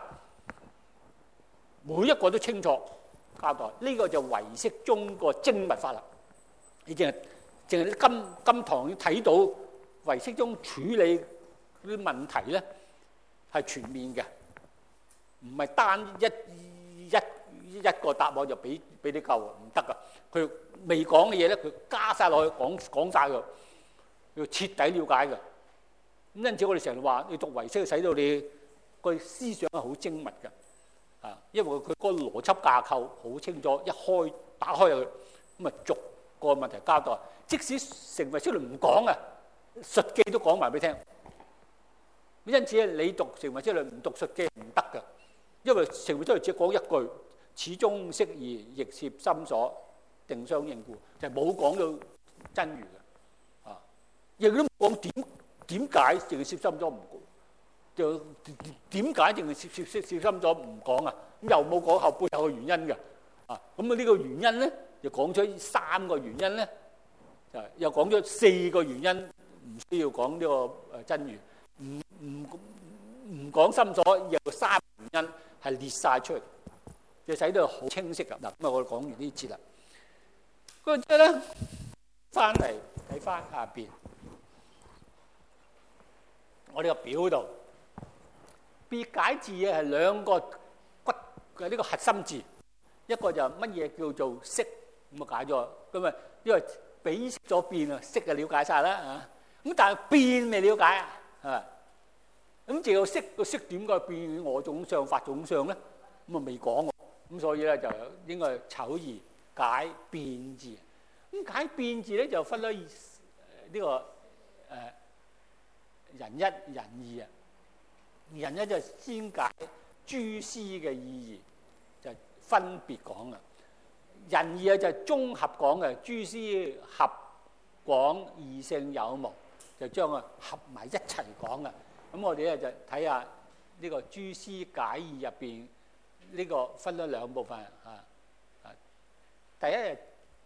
每一個都清楚交代，呢、這個就唯識中個精密法啦。你淨係淨係啲金金堂要睇到唯識中處理啲問題咧，係全面嘅，唔係單一一一個答案就俾俾你夠，唔得噶。佢未講嘅嘢咧，佢加晒落去講講曬佢，要徹底了解嘅。咁因此我哋成日話，你讀唯識使到你個思想係好精密嘅啊，因為佢嗰個邏輯架構好清楚，一開打開佢咁啊，逐個問題交代。即使成為識論唔講啊，述記都講埋俾你聽。因此咧，你讀成為識論唔讀述記唔得㗎，因為成為識論只講一句，始終適宜，亦攝心所，定相應故，就冇講到真如嘅啊，亦都冇講點點解淨係攝心所唔講，就點解淨係攝攝攝攝心所唔講啊？咁又冇講後背後嘅原因嘅啊。咁啊呢個原因咧，就講咗三個原因咧，就又講咗四個原因，唔需要講呢個誒真如，唔唔唔講心所，有三個原因係列晒出嚟，就使到好清晰㗎。嗱，咁啊我哋講完呢節啦，嗰陣咧翻嚟睇翻下邊，我哋個表度別解字嘅係兩個骨嘅呢個核心字，一個就乜嘢叫做識，咁啊解咗，咁啊因為比識咗變啊，識就了解晒啦啊，咁但係變未了解啊，係咁淨有識個識點解變我種相法種相咧？咁啊未講喎，咁所以咧就應該丑而解變字。咁解變字咧就分咗呢、這個誒、呃、人一人二啊。人一就先解諸師嘅意義，就分別講啊。人二就綜合講嘅，諸師合廣異性有無，就將佢合埋一齊講嘅。咁我哋咧就睇下呢個諸師解義入邊呢個分咗兩部分啊。啊，第一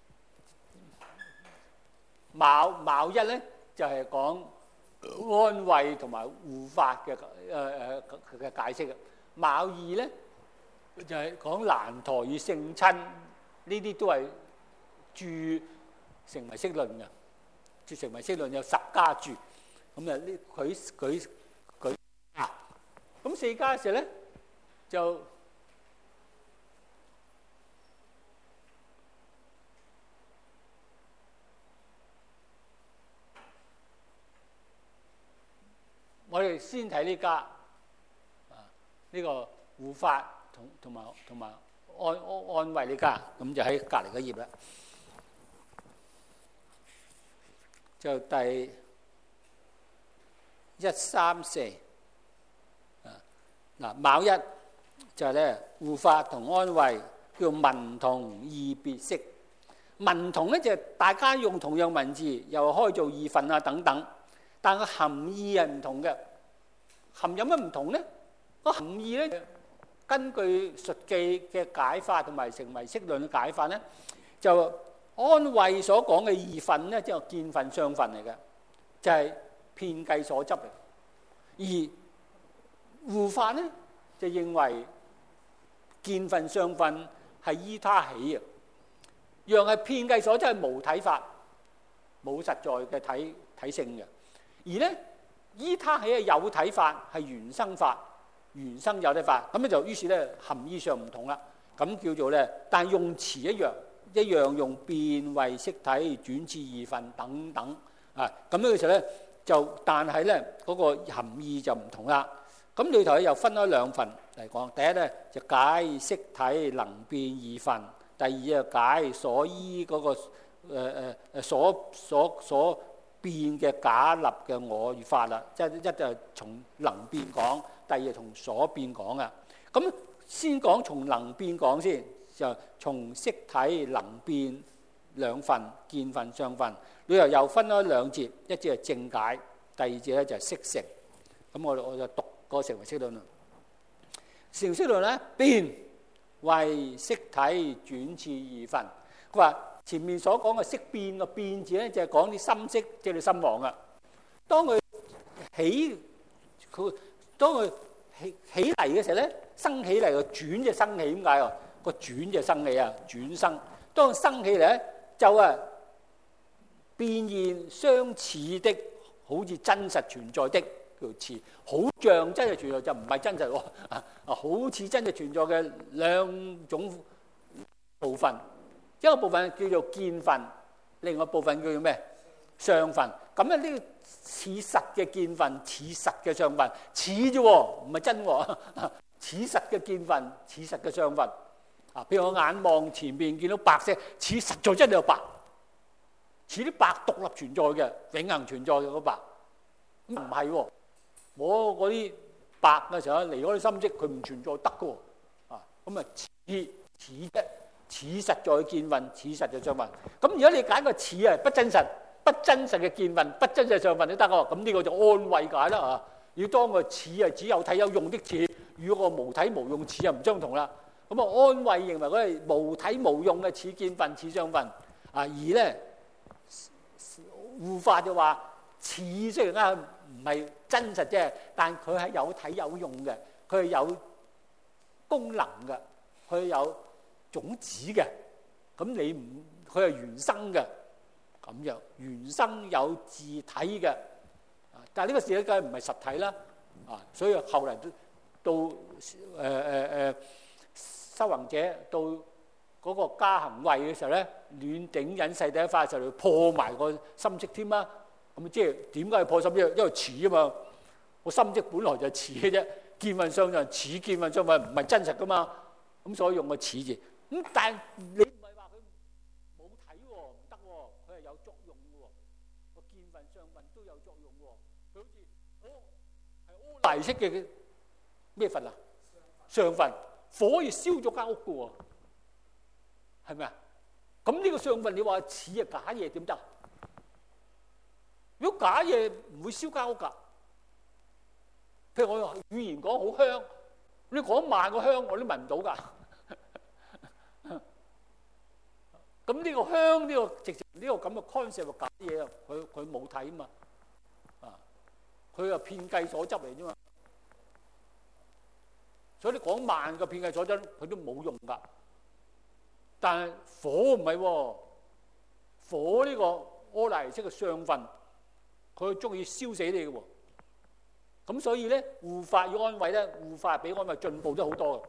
卯卯一咧就係、是、講安慰同埋護法嘅誒誒嘅解釋嘅。卯二咧就係、是、講蘭陀與聖親，呢啲都係注成唯識論嘅。注成唯識論有十家注，咁啊呢佢佢佢啊，咁四家嘅時候咧就我哋先睇呢家啊，呢、這個護法同同埋同埋安安安慰呢家，咁就喺隔離嗰頁啦。就第一三四啊，嗱卯一就係咧護法同安慰叫文同義別識。文同咧就係大家用同樣文字，又開做義分啊等等，但個含義係唔同嘅。含有乜唔同咧？個含義咧，根據述記嘅解法同埋成唯識論嘅解法咧，就安慰所講嘅義分咧，即係見分相分嚟嘅，就係遍計所執嚟。而護法咧就認為見分相分係依他起啊，讓係遍計所執係無體法，冇實在嘅體體性嘅。而咧依他起係有體法，係原生法，原生有體法。咁咧就於是咧含義上唔同啦。咁叫做咧，但係用詞一樣。一樣用變為識體、轉次義分等等啊，咁呢個時候咧就，但係咧嗰個含義就唔同啦。咁裏頭咧又分咗兩份嚟講，第一咧就解識體能變義分，第二啊解所依嗰、那個誒誒誒所所所變嘅假立嘅我與法啦。即係一就係從能變講，第二係從所變講啊。咁先講從能變講先。就從識體能變兩份，見分相分，裏頭又分咗兩節，一節係正解，第二節咧就係識成。咁我我就讀個成唯識論啦。成唯識論咧變為識體轉次義分。佢話前面所講嘅識變個變字咧，就係講啲心識，即係你心王啊。當佢起佢當佢起起嚟嘅時候咧，生起嚟個轉就生起，點解啊？個轉就生起啊，轉生。當生起嚟咧，就啊變現相似的，好似真實存在的叫似，好像真實存在就唔係真實喎啊！好似真實存在嘅兩種部分，一個部分叫做見分，另外一個部分叫做咩？相分。 咁啊呢個似實嘅見分，似實嘅相分，似啫喎，唔係真喎。似實嘅見分，似實嘅相分。啊，譬如我眼望前面見到白色，似實在真係有白，似啲白獨立存在嘅，永恆存在嘅嗰白。唔係喎，我嗰啲白嘅時候離開啲心識，佢唔存在得嘅喎。啊，咁啊似似啫，似實在嘅見分，似實嘅相分。咁如果你揀個似啊，不真實。不真實嘅見分，不真實嘅相分都得喎。咁呢個就安慰解啦啊！要當個似係只有體有用的似，與個無體無用似又唔相同啦。咁啊安慰認為嗰係無體無用嘅似見分、似相分啊。而咧護法就話似雖然啱唔係真實啫，但佢係有體有用嘅，佢係有功能嘅，佢係有種子嘅。咁你唔佢係原生嘅。咁樣原生有自體嘅，但係呢個事咧梗係唔係實體啦，啊！所以後嚟都到誒誒誒修行者到嗰個加行位嘅時候咧，暖頂忍世第一法嘅時候，破埋個心識添啦。咁即係點解要破心識？因為似啊嘛，個心識本來就似嘅啫，見分相就似見分相分，唔係真實噶嘛。咁所以用個似字。咁但係你唔係話佢冇體喎，唔得喎，佢係有作用嘅喎，個見分相分都有作用喎。佢好似哦係柯黎式嘅咩分啊？相分，火可以燒咗間屋嘅喎，係咪啊？咁呢個相分你話似係假嘢點得？如果假嘢唔會燒間屋㗎。譬如我語言講好香，你講慢個香我都聞唔到㗎。咁呢個香呢個直情呢個咁嘅 concept 係假嘢啊！佢佢冇睇啊嘛，啊佢係遍計所執嚟啫嘛。所以你講慢個遍計所執，佢都冇用㗎。但係火唔係喎，火呢個柯黎式嘅相分，佢中意燒死你嘅喎。咁所以咧，護法要安慰咧，護法比安慰進步咗好多嘅。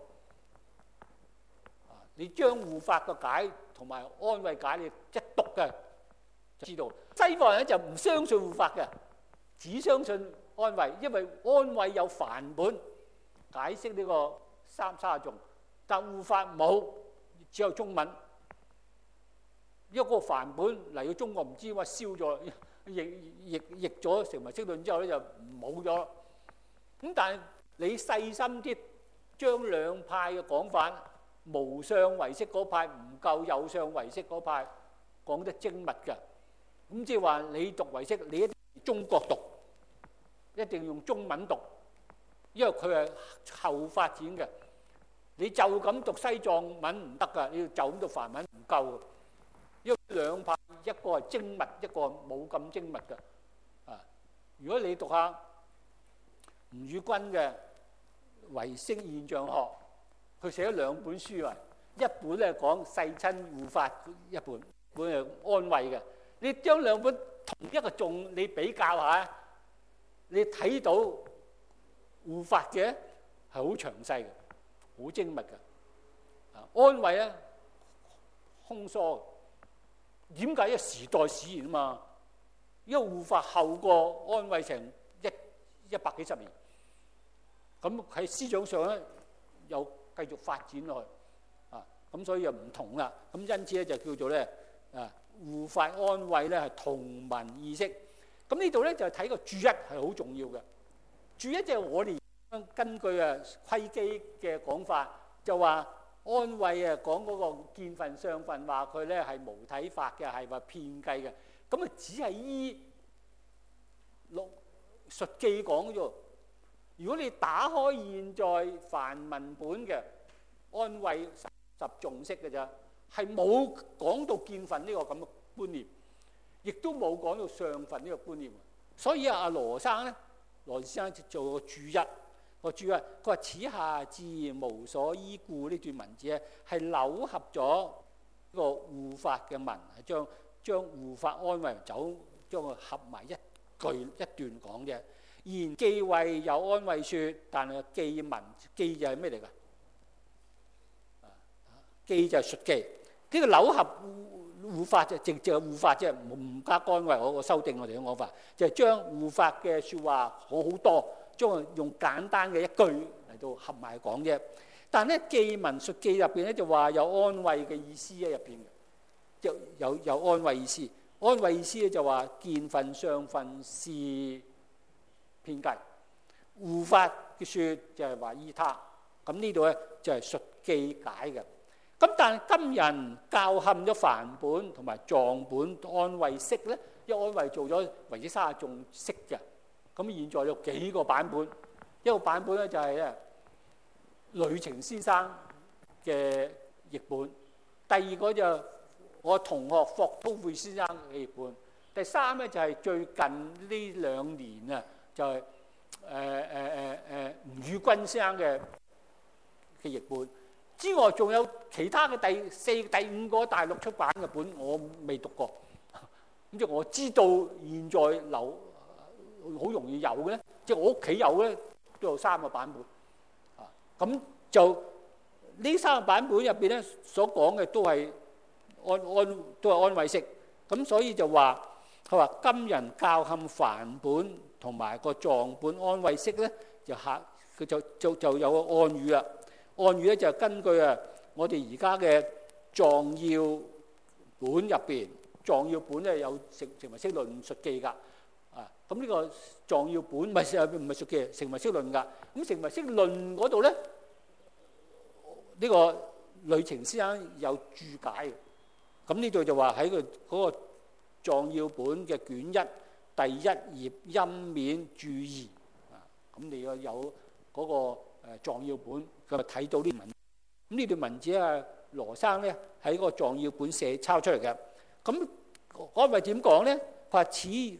你將護法嘅解同埋安慰解，你一讀嘅就知道。西方人就唔相信護法嘅，只相信安慰，因為安慰有梵本解釋呢個三沙頌，但護法冇，只有中文。因為嗰個梵本嚟到中國唔知話燒咗，譯譯譯咗成為釋論之後咧就冇咗。咁但係你細心啲，將兩派嘅講法，無相唯識嗰派唔夠有相唯識嗰派講得精密㗎。咁即係話你讀唯識，你一定要中國讀，一定要用中文讀，因為佢係後發展嘅。你就咁讀西藏文唔得㗎，你要就咁讀梵文唔夠㗎。因為兩派一個係精密，一個冇咁精密㗎。啊，如果你讀下吳宇君嘅唯識現象學，佢寫咗兩本書啊，一本咧講世親護法，一本本係安慰嘅。你將兩本同一個頌你比較下，你睇到護法嘅係好詳細嘅，好精密嘅。啊，安慰咧空疏。點解？因為時代使然啊嘛，因為護法後過安慰成一一百幾十年，咁喺思想上咧又繼續發展落去，啊，咁所以又唔同啦。咁因此咧就叫做咧啊護法安慰咧係同文意識。咁呢度咧就睇個注一係好重要嘅。注一就係我哋根據啊窺基嘅講法，就話安慰啊講嗰個見分相分，話佢咧係無體法嘅，係話遍計嘅。咁啊只係依六述記講啫。如果你打開現在梵文本嘅安慰十頌釋嘅咋，係冇講到見分呢個咁嘅觀念，亦都冇講到相分呢個觀念。所以阿羅生咧，羅先生做個注一，個注一，佢話此下自無所依故呢段文字咧，係糅合咗個護法嘅文，係將將護法安慰走，將佢合埋一句一段講啫。然記為有安慰說，但係記文記就係咩嚟㗎？記就係述記。呢個糅合護法就直接護法，即係唔加干為我個修訂我哋嘅講法，就係將護法嘅説話好好多，將佢用簡單嘅一句嚟到合埋講啫。但係咧記文述記入邊咧就話有安慰嘅意思喺入邊嘅，有有有安慰意思。安慰意思咧就話見分相分是偏計，護法嘅説就係話依他。咁呢度咧就係述記解嘅。咁但係今人校勘咗梵本同埋藏本安慰式咧，一安慰做咗為之三十種式嘅。咁現在有幾個版本，一個版本咧就係咧呂澂先生嘅譯本，第二個就我同學霍韜晦先生嘅譯本，第三咧就係最近呢兩年啊，就係誒誒誒誒吳宇君先生嘅嘅譯本。之外，仲有其他嘅第四、第五個大陸出版嘅本，我未讀過。咁即係我知道現在留好容易有嘅咧，即係我屋企有咧，都有三個版本。啊，咁就呢三個版本入邊咧，所講嘅都係安安都係安慰式。咁所以就話佢話今人校勘梵本同埋個藏本安慰式咧，就下佢就就就有個按語啦。按語咧就根據啊，我哋而家嘅藏要本入邊，藏要本咧有成成唯識論述記㗎，啊，咁呢個藏要本唔係唔係述記，成唯識論㗎。咁成唯識論嗰度咧，呢個呂澂先生有注解嘅。咁呢度就話喺佢嗰個藏要本嘅卷一第一頁陰面注二，啊，咁你要有嗰個誒藏要本。咁啊睇到呢文，咁呢段文字啊，羅生咧喺個藏要本寫抄出嚟嘅。咁安慰點講咧？佢話此誒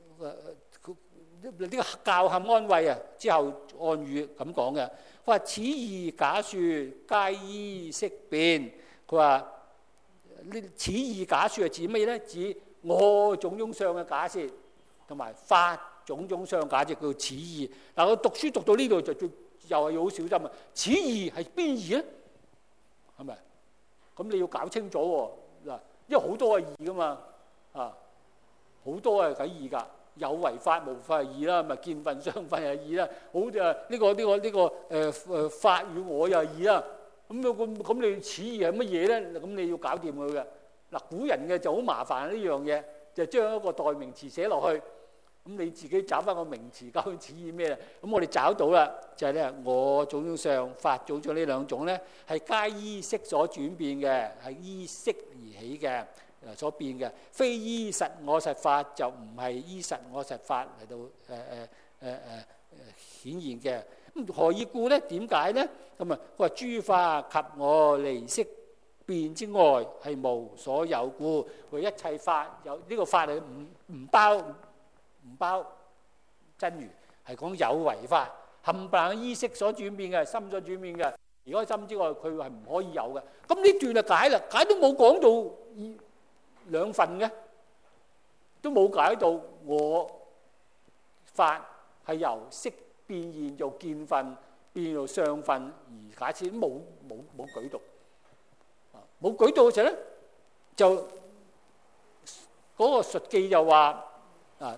呢個校勘安慰啊，之後按語咁講嘅。佢話此二假説皆依識變。佢話呢此二假説係指咩咧？指我種種相嘅假設同埋法種種相假設叫此二。嗱，我讀書讀到呢度就最。又係要好小心啊！此義係邊義咧？係咪？咁你要搞清楚喎嗱，因為好多係義噶嘛，啊，好多係解義㗎。有為法無法係義啦，咪見分相分係義啦。好就係呢個呢個呢個誒誒法與我又係義啦。咁咁咁你此義係乜嘢咧？咁你要搞掂佢嘅嗱。古人嘅就好麻煩呢樣嘢，就將一個代名詞寫落去。咁你自己找翻個名詞，究竟此義咩咧？咁我哋找到啦，就係咧我種種相、法種種呢兩種咧，係皆依識所轉變嘅，係依識而起嘅，誒所變嘅，非依實我實法就唔係依實我實法嚟到誒誒誒誒誒顯現嘅。咁何以故咧？點解咧？咁啊，佢話諸法及我離識變之外係無所有故，佢一切法有呢個法係唔唔包。唔包真如，係講有為法，冚唪唥依識所轉變嘅，心所轉變嘅。如果心之外，佢係唔可以有嘅。咁呢段就解啦，解都冇講到兩份嘅，都冇解到我法係由識變現做見分，變做相分而解釋，冇冇冇舉到。冇舉到嘅時候咧，就嗰個述記就話啊。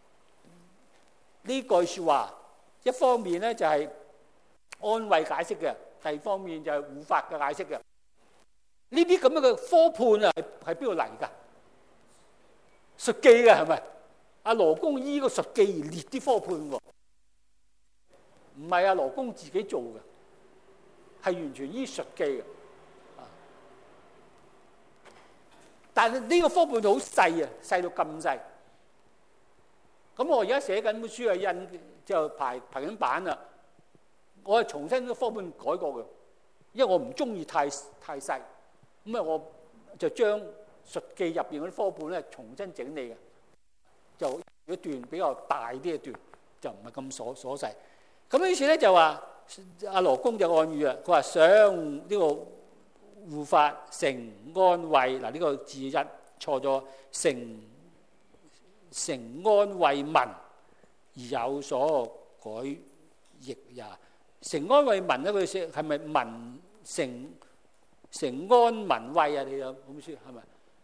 呢句説話，一方面咧就係安慰解釋嘅，第二方面就係護法嘅解釋嘅。呢啲咁樣嘅科判啊，係邊度嚟㗎？述記嘅係咪？阿羅公依個述記而列啲科判喎，唔係阿羅公自己做嘅，係完全依述記嘅。但係呢個科判就好細啊，細到咁細。咁我而家寫緊本書啊，印就排排緊版啦。我係重新個科本改過嘅，因為我唔中意太太細。咁啊，我就將述記入邊嗰啲科本咧重新整理嘅，就一段比較大啲嘅段，就唔係咁瑣瑣細。咁於是咧就話阿羅公就按語啊，佢話想呢個護法成安慰嗱，呢個字一錯咗成。成安慰民而有所改譯也。成安慰民咧，佢寫係咪民成成安民慰啊？你有本書係咪？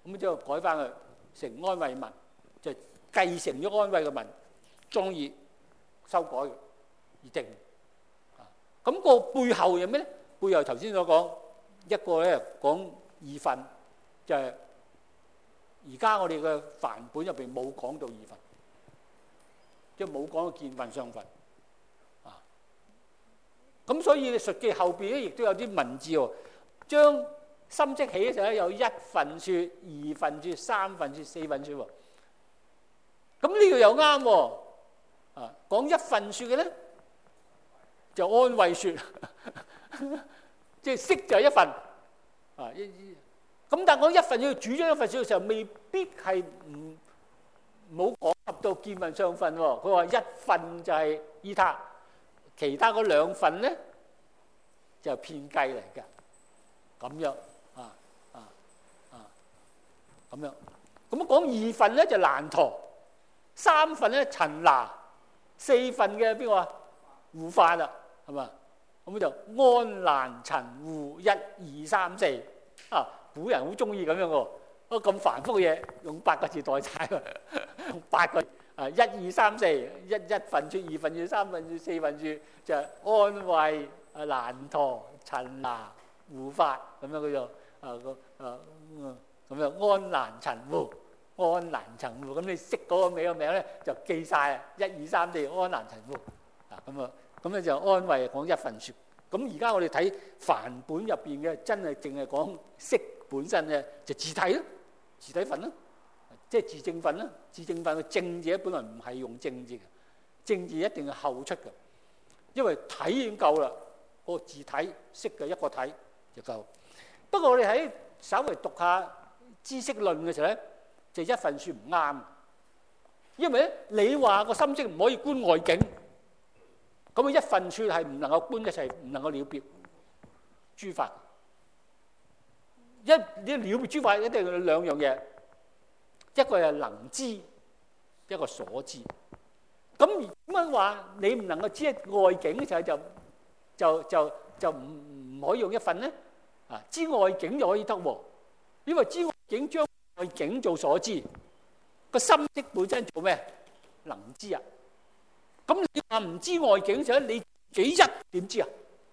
咁之後改翻佢成安慰文，就繼承咗安慰嘅文，終於修改而定。咁個背後有咩咧？背後頭先所講一個咧講義訓，就係而家我哋嘅梵本入邊冇講到義訓，即係冇講到見訓相訓啊。咁所以述記後邊咧亦都有啲文字喎，將心積起嘅時候咧有一份説、二份説、三份説、四份説喎。咁呢個又啱喎啊！講一份説嘅咧就安慰説，即係息就係一份啊。咁但係講一份要主張一份説嘅時候，未必係唔冇講及到見訓相訓喎。佢話一份就係依他，其他嗰兩份咧就係偏計嚟嘅，咁樣啊啊啊咁樣。咁講二份咧就難陀，三份咧陳拿，四份嘅邊個啊？護法啦，係嘛？咁就安難陳護一二三四啊！古人好中意咁樣喎，嗰咁繁複嘅嘢用八個字代晒喎，用八個啊一二三四，一一份説、二份説、三份説、四份説，就係安慰啊難陀陳拿護法咁樣，佢就啊個啊咁樣安難陳護。安難陳護，咁你識嗰個名個名咧就記晒一二三四安難陳護啊，咁啊咁咧就安慰講一份説。咁而家我哋睇梵本入邊嘅真係淨係講識本身嘅就字體咯，字體份咯，即係字正份啦。字正份嘅正字本來唔係用正字嘅，正字一定係後出嘅，因為體已經夠啦，個字體識嘅一個體就夠。不過我哋喺稍微讀下知識論嘅時候咧，就一份説唔啱，因為咧你話個心識唔可以觀外境，咁啊一份説係唔能夠觀一切，唔能夠了別諸法。一你了別諸法一定要兩樣嘢，一個係能知，一個所知。咁點樣話你唔能夠知外境嘅時候就就就就唔唔可以用一份咧？啊，知外境就可以得喎，因為知外境將外境做所知，個心識本身做咩？能知啊！咁你話唔知外境嘅時候，你幾一點知啊？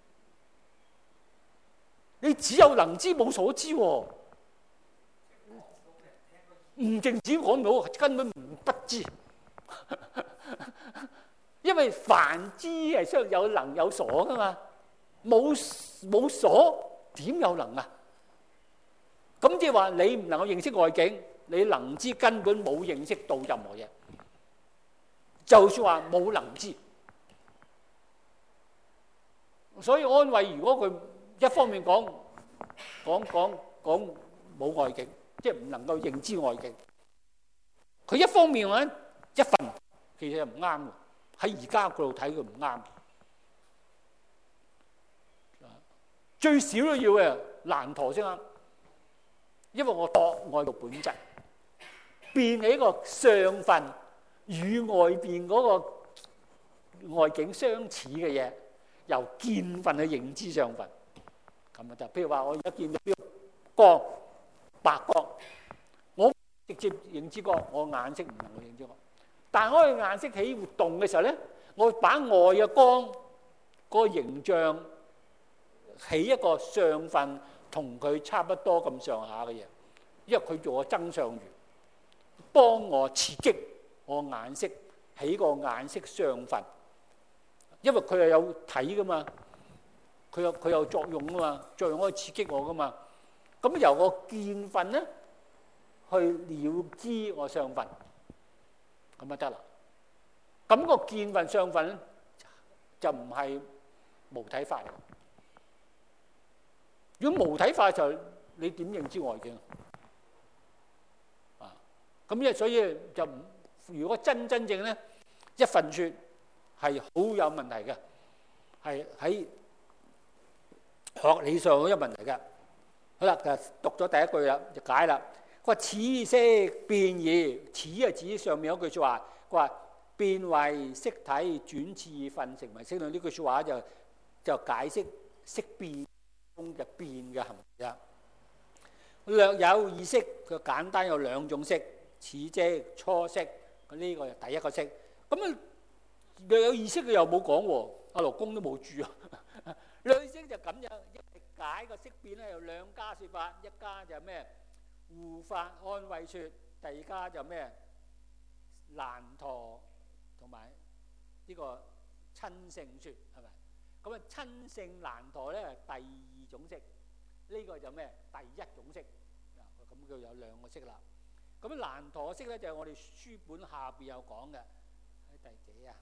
你只有能知冇所知喎，唔淨止講到，根本唔不知，因為凡知係需要有能有所噶嘛，冇冇所點有能啊？咁即係話你唔能夠認識外境，你能知根本冇認識到任何嘢，就算話冇能知。所以安慰，如果佢一方面講講講講冇外境，即係唔能夠認知外境，佢一方面話一份，其實係唔啱嘅。喺而家嗰度睇佢唔啱，最少都要嘅難陀先啱。因為我度外道本質變起一個相分，與外邊嗰個外境相似嘅嘢，由見分去認知相分，咁啊得。譬如話我而家見到呢個光，白光，我直接認知光，我眼色唔能夠認知光。但係我嘅眼色起活動嘅時候咧，我把外嘅光嗰個形象起一個相分，同佢差不多咁上下嘅嘢，因為佢做個增上緣，幫我刺激我眼色起個眼色相分，因為佢係有體噶嘛，佢有佢有作用噶嘛，作用可以刺激我噶嘛。咁由個見分咧去了知我相分，咁就得啦。咁個見分相分咧就唔係無體法嚟。如果無體化就你點認知外境啊？咁因為所以就唔，如果真真正咧一份説係好有問題嘅，係喺學理上好有問題嘅。好啦，就讀咗第一句啦，就解啦。佢話此色變矣，此係指上面嗰句説話。佢話變為色體，轉次分成為色量。呢句説話就就解釋色變中嘅變嘅含義啦。 略有意識，佢簡單有兩種式，次式、初式。呢個係第一個式。咁啊，略有意識佢又冇講喎，阿羅公都冇注啊。略有意識就咁樣，因為解個式變咧有兩家説法，一家就咩護法安慰説，第二家就咩難陀同埋呢個親勝説，係咪？咁啊，親勝難陀咧係第二種式，呢個就咩第一種式。咁佢有兩個式啦。咁難陀式咧就係我哋書本下邊有講嘅，喺第幾啊？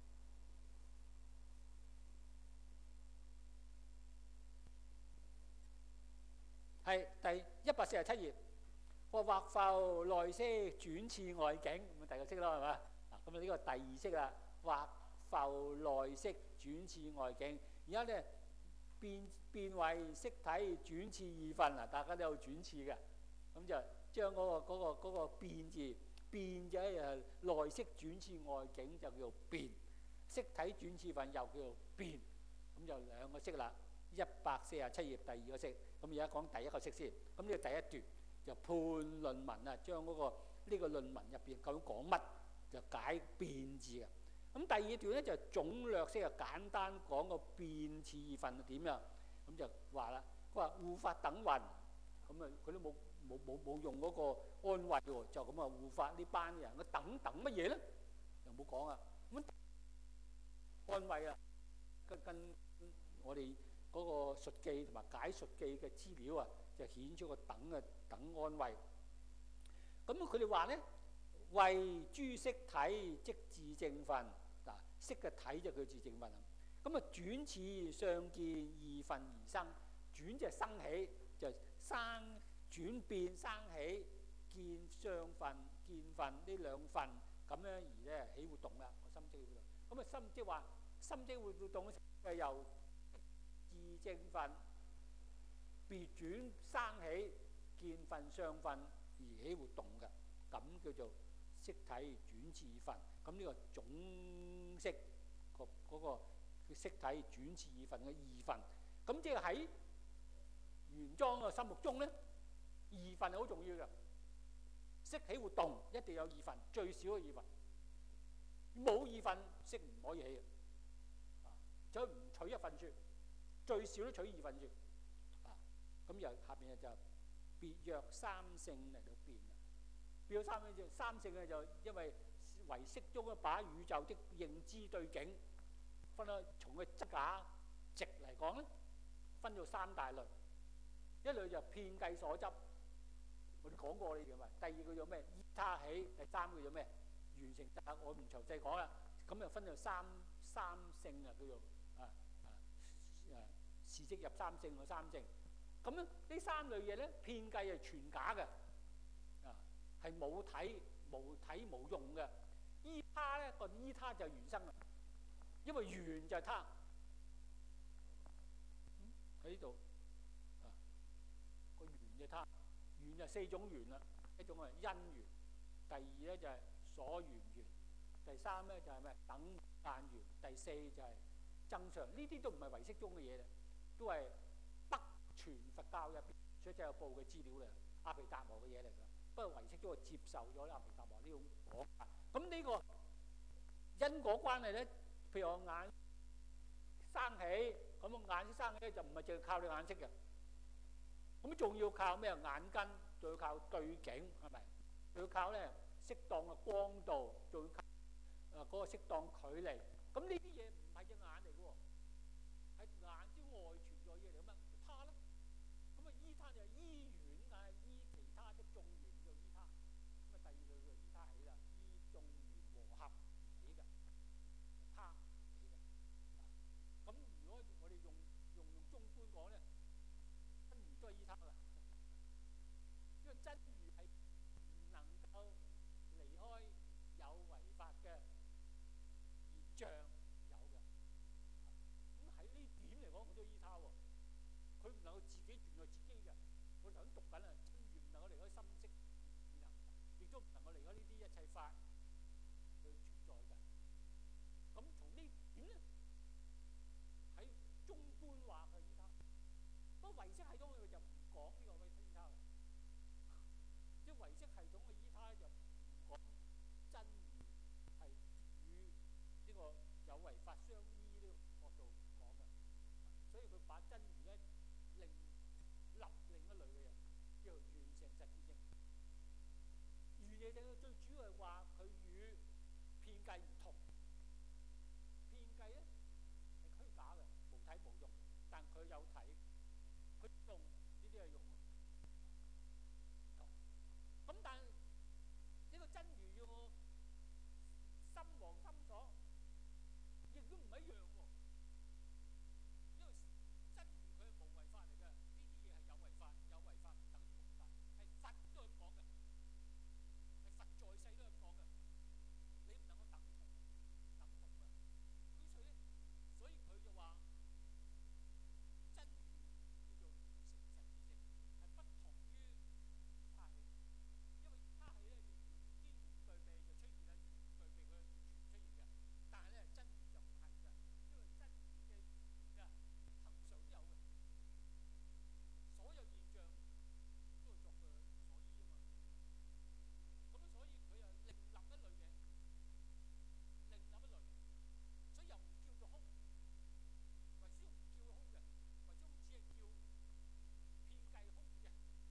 係第一百四十七頁。我或復內息轉次外境，咁第二個式咯，係嘛？咁啊呢個第二式啦，或復內息轉次外境。而家咧變變為色體轉次二分啊！大家都有轉次嘅，咁就將嗰、嗰個嗰、嗰個嗰個、變字變咗誒內息轉次外境就叫做變，色體轉次分又叫做變，咁就兩個式啦。一百四十七頁第二個式，咁而家講第一個式先。咁呢個第一段就判論文啊，將嗰、嗰個呢、呢個論文入邊究竟講乜，就解變字嘅。咁第二段咧就總略式啊，簡單講個變次分點樣，咁就話啦，佢話護法等云，咁啊佢都冇冇冇冇用嗰個安慰喎，就咁啊護法呢班人，佢等等乜嘢咧？又冇講啊，咁安慰啊，跟跟我哋嗰個述記同埋解述記嘅資料啊，就顯出個等啊等安慰。咁佢哋話咧，為諸色體即自正分。嗱，色嘅體就佢自正分啊。咁啊轉次相見二分而生，轉就係生起，就生轉變生起，見相分見分呢兩分咁樣而咧起活動啦，個心即活動。咁啊心即係話心即會活動係由自正分別轉生起見分相分而起活動嘅，咁叫做色體轉次二分。咁呢個總式個嗰個叫色體轉次二分嘅二分。咁即係喺玄奘嘅心目中咧，二分係好重要嘅。色起活動一定有二分，最少嘅二分。冇二分色唔可以起嘅。所以唔取一分說，最少都取二分說。啊，咁又下邊就別若三性嚟到變啦。變咗三性就三性咧，就因為唯識中一把宇宙的認知對境分咗，從佢質假值嚟講咧，分咗三大類。一類就遍計所執，我哋講過呢啲嘅嘛。第二個叫咩？依他起。第三個叫咩？完成得，我唔詳細講啦。咁就分咗三三性啊，叫做啊啊啊事即入三性個三性。咁咧呢三類嘢咧，遍計係全假嘅，啊係冇體無體無用嘅。依他咧個依他就原生啦，因為緣就係他喺呢度啊個緣就係他，緣就四種緣啦，一種係因緣，第二咧就係所緣緣，第三咧就係咩等間緣，第四就係增上。呢啲都唔係唯識中嘅嘢咧，都係北傳佛教入邊所以就有報嘅資料嚟，阿毗達摩嘅嘢嚟㗎。不過唯識都係接受咗阿毗達摩呢種講法。咁呢個因果關係咧，譬如我眼生起，咁我眼識生起就唔係淨係靠你眼識嘅，咁仲要靠咩？眼根，仲要靠對境，係咪？仲要靠咧適當嘅光度，仲要靠啊嗰個適當距離。咁呢啲嘢唔係隻眼嚟嘅喎，係眼之外存在嘢嚟嘅嘛，他咧，咁啊依他就係依緣啊，依其他的眾緣叫依他。咁啊第二類叫依他起啦，依眾緣和合起嘅，他起嘅。咁如果我哋用用用中觀講咧，真如都係依他啦，因為真如係唔能夠離開有為法嘅，而像有嘅。咁喺呢點嚟講，佢都依他喎。佢唔能夠自己存在自己嘅。我頭先讀緊啊，真如唔能夠離開心識，亦都唔能夠離開呢啲一切法去存在嘅。咁從呢點咧，喺中觀話佢依他。不過唯識系統佢就唔講呢個依他嘅， 個有為法相依呢個角度講嘅，所以佢把真如咧另立另一類嘅嘢，叫做完成實自性。如嘢嘅最主要係話佢與遍計唔同，遍計咧係虛假嘅，無體無用，但佢有體，佢用呢啲係用唔同。咁但呢個真如要我心王心所，亦都唔一樣喎。因為真如佢係無為法嚟嘅，呢啲嘢係有為法，有為法唔等於無法，係佛都係咁講嘅，係佛在世都係咁講嘅，你唔能夠等同等同嘅。咁所以咧，所以佢就話真如叫做完成實自性，係不同於他氣，因為他氣咧要啲緣具備就出現啦，緣具備佢係完全出現嘅，但係咧真如就唔係嘅，因為真如嘅緣啊，恒常都有嘅，所有現象都係作佢所依啊嘛。咁所以佢又另立一類嘢，另立一類，所以又唔叫做空，唯師唔叫空嘅，唯師只係叫遍計空嘅啫。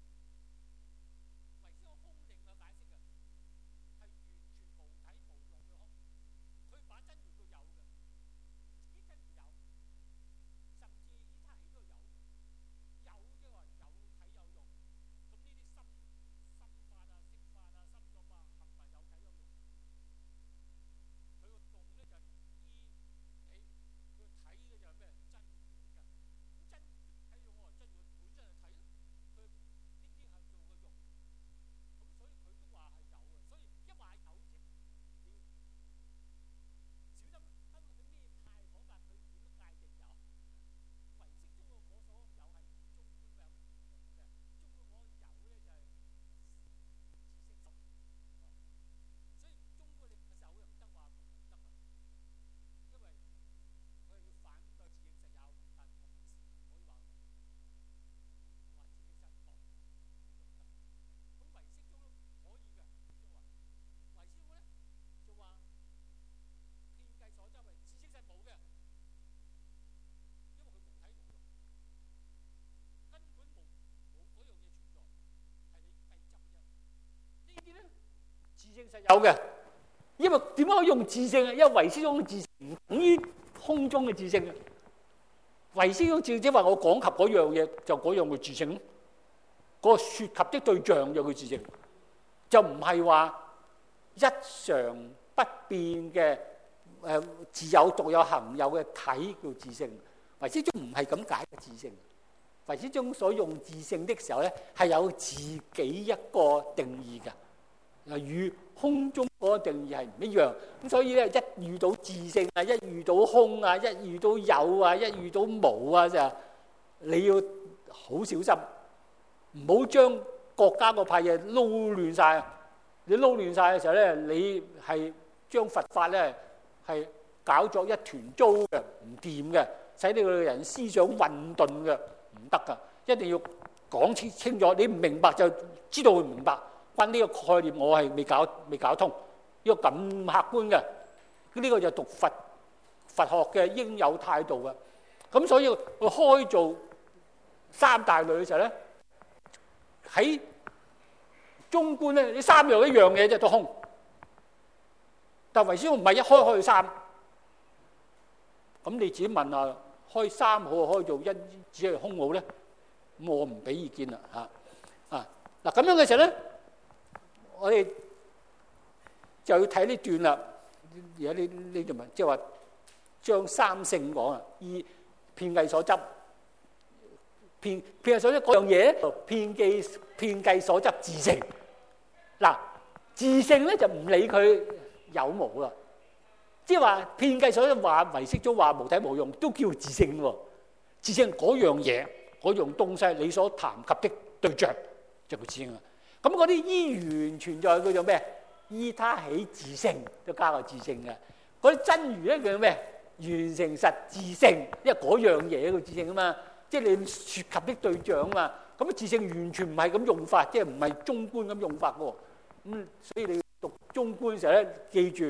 唯師個空另有解釋嘅，係完全無體無用嘅空，佢把真如叫有嘅，呢真如有，甚至呢他氣都有嘅，有即係話有體有用。咁呢啲心心法啊、色法啊、心所法冚唪唥有體有用。佢個動咧就係依起，佢個體咧就係咩？真如嚟㗎。咁真如體用喎，真如本身係體咯，佢呢啲係做個用。咁所以佢都話係有嘅，所以一話有啫，你要小心分佢咩派講法，佢點樣界定有？唯識中嘅嗰所有係與中觀有唔同嘅，中觀嗰個有咧就係自性受，所以中觀你嘅受又唔得話同唔得啊，因為佢係要反對自性實有，但同時唔可以話話自性實無，就唔得。咁唯識中都可以嘅，即係話唯識中咧就話遍計所執係自性實無嘅，因為佢無體無用，根本冇冇嗰樣嘢存在，係你計執嘅啫。呢啲咧自性實有嘅，因為點解可以用自性啊？因為唯識中嘅自性唔等於空中嘅自性啊。唯識中自性即係話我講及嗰樣嘢就嗰樣嘅自性，嗰個説及的對象就佢自性，就唔係話一常不變嘅誒自有獨有恒有嘅體叫自性。唯識中唔係咁解嘅自性。唯識中所用自性的時候咧，係有自己一個定義嘅，又與空中嗰個定義係唔一樣。咁所以咧，一遇到自性啊，一遇到空啊，一遇到有啊，一遇到無啊，就你要好小心，唔好將國家個派嘢撈亂晒。你撈亂晒嘅時候咧，你係將佛法咧係搞作一團糟嘅，唔掂嘅，使你個人思想混沌嘅，唔得噶。一定要講清清楚，你唔明白就知道佢唔明白。關呢個概念我係未搞未搞通，呢個咁客觀嘅，呢個就讀佛佛學嘅應有態度嘅。咁所以佢開做三大類嘅時候咧，喺中觀咧，呢三樣一樣嘢啫，都空。但唯識唔係一開開三，咁你自己問下，開三好啊，開做一只係空好咧？咁我唔俾意見啦嚇啊！嗱咁樣嘅時候咧，我哋就要睇呢段啦。而家呢呢段文即係話將三性講啊，依遍計所執，遍遍計所執嗰樣嘢，遍計遍計所執自性。嗱，自性咧就唔理佢有冇啦，即係話遍計所執話唯識中話無體無用，都叫自性喎。自性嗰樣嘢，嗰樣東西，你所談及的對象就叫自性啦。咁嗰啲依緣存在叫做咩？依他起自性，都加個自性嘅。嗰啲真如咧叫咩？完成實自性，因為嗰樣嘢叫自性啊嘛，即係你涉及的對象啊嘛。咁自性完全唔係咁用法，即係唔係中觀咁用法喎。咁所以你讀中觀嘅時候咧，記住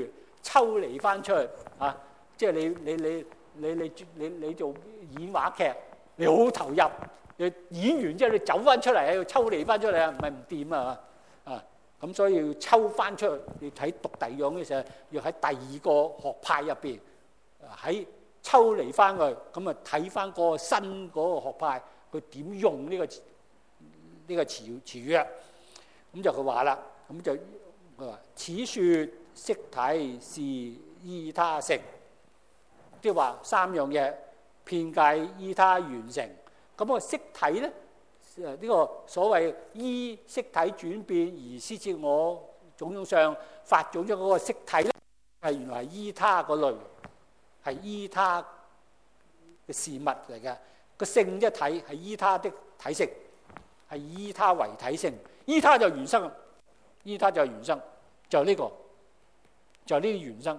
抽離翻出去啊！即係你你你你你你你做演話劇，你好投入，你演完之後你走翻出嚟，要抽離翻出嚟啊，唔係唔掂啊啊！咁所以要抽翻出去，你睇讀第二樣嘅時候，要喺第二個學派入邊喺抽離翻佢，咁啊睇翻嗰個新嗰個學派佢點用呢個呢個詞詞語啊？咁就佢話啦，咁就佢話此説色體是依他成，即係話三樣嘢，遍計依他完成。咁個色體咧，誒呢個所謂依色體轉變而施設我種種上發種咗嗰個色體咧，係原來係依他嗰類，係依他嘅事物嚟嘅。個性一體係依他的體性，係依他為體性，依他就原生，依他就係原生，就係呢個，就係呢啲原生。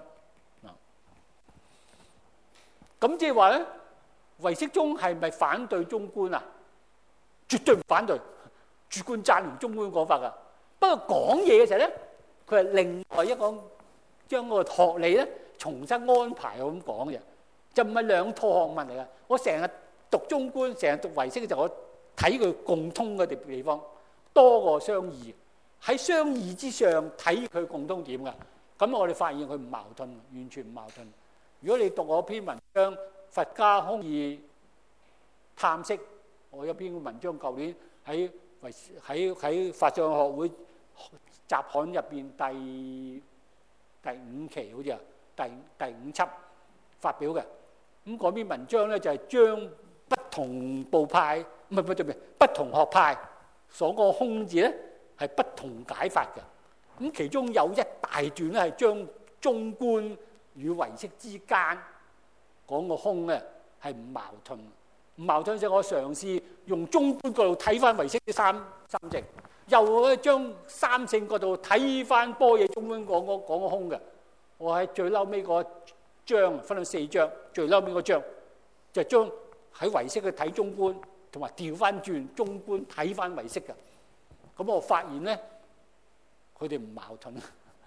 咁即係話咧，唯識宗係咪反對中觀啊？絕對唔反對，主觀贊同中觀講法噶。不過講嘢嘅時候咧，佢係另外一個將個學理咧重新安排咁講嘅，就唔係兩套學問嚟噶。我成日讀中觀，成日讀唯識嘅時候，我睇佢共通嘅地方多過相異。喺相異之上睇佢共通點噶。咁我哋發現佢唔矛盾，完全唔矛盾。如果你讀我篇文章《佛家空義探釋》，我有篇文章舊年喺喺喺法相學會集刊入邊第第五期好似啊，第第五輯發表嘅。咁嗰篇文章咧就係將不同部派唔係唔係不同學派所個空字咧係不同解法嘅。咁其中有一大段咧係將中觀與唯識之間講個空咧係唔矛盾，唔矛盾即係我嘗試用中觀角度睇翻唯識啲三三性，又可以將三性角度睇翻般若中觀講個講個空嘅。我喺最嬲尾個章分咗四章，最嬲尾個章就係將喺唯識去睇中觀，同埋調翻轉中觀睇翻唯識嘅。咁我發現咧，佢哋唔矛盾。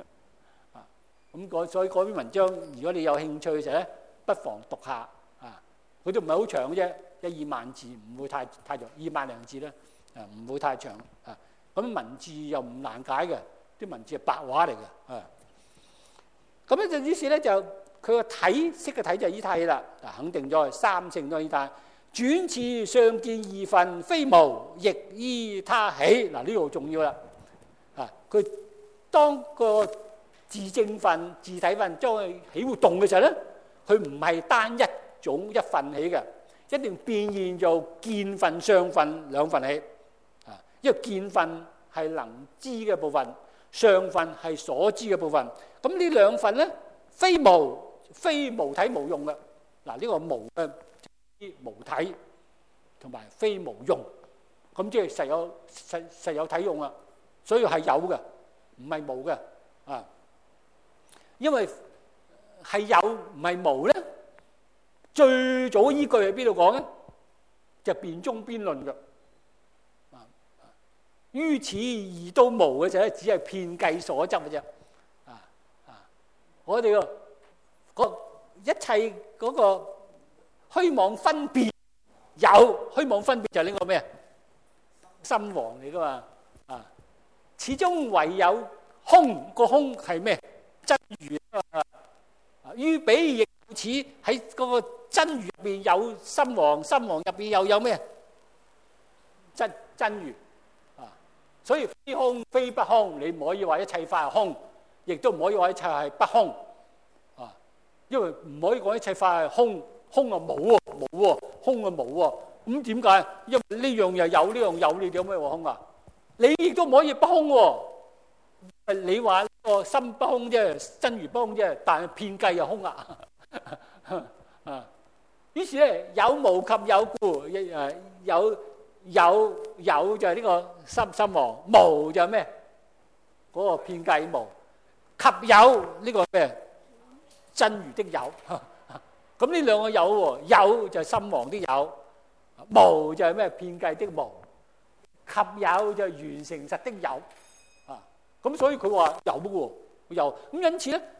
咁所以嗰篇文章，如果你有興趣嘅時候咧，不妨讀下啊。佢都唔係好長嘅啫，一二萬字，唔會太太長，二萬零字啦，啊唔會太長啊。咁文字又唔難解嘅，啲文字係白話嚟嘅啊。咁咧就於是咧就佢個體識嘅體就係依他起啦，啊肯定咗三性都係依他。轉次相見二分，非無亦依他起。嗱呢度重要啦，啊佢當個自證分、自體分將佢起活動嘅時候咧，佢唔係單一種一分起嘅，一定變現做見分、相分兩分起。啊，因為見分係能知嘅部分，相分係所知嘅部分。咁呢兩份咧，非無非無體無用嘅。嗱呢個無嘅無體同埋非無用，咁即係實有實實有體用啊。所以係有嘅，唔係無嘅啊。因為係有唔係無咧，最早依據喺邊度講咧？就辯中邊論嘅。啊，於此而到無嘅時候咧，只係遍計所執嘅啫。啊啊，我哋個個一切嗰個虛妄分別有虛妄分別就係呢個咩啊？心王嚟噶嘛。啊，始終唯有空，個空係咩？真如啊！於彼亦有此，喺嗰個真如入邊有心王，心王入邊又有咩？真真如啊！所以非空非不空，你唔可以話一切法係空，亦都唔可以話一切係不空啊！因為唔可以講一切法係空，空啊冇喎，冇喎，空啊冇喎。咁點解？因為呢樣又有，呢樣有，你點可以話空啊？你亦都唔可以不空喎。你話個心不空啫，真如不空啫，但係遍計又空啊！啊，於是咧有無及有故，誒有有有就係呢個心心王，無就係咩？嗰、那個遍計無，及有呢個咩？真如的有。咁呢兩個有喎，有就係心王的有，無就係咩？遍計的無，及有就係完成實的有。咁所以佢話有嘅喎，有咁因此咧，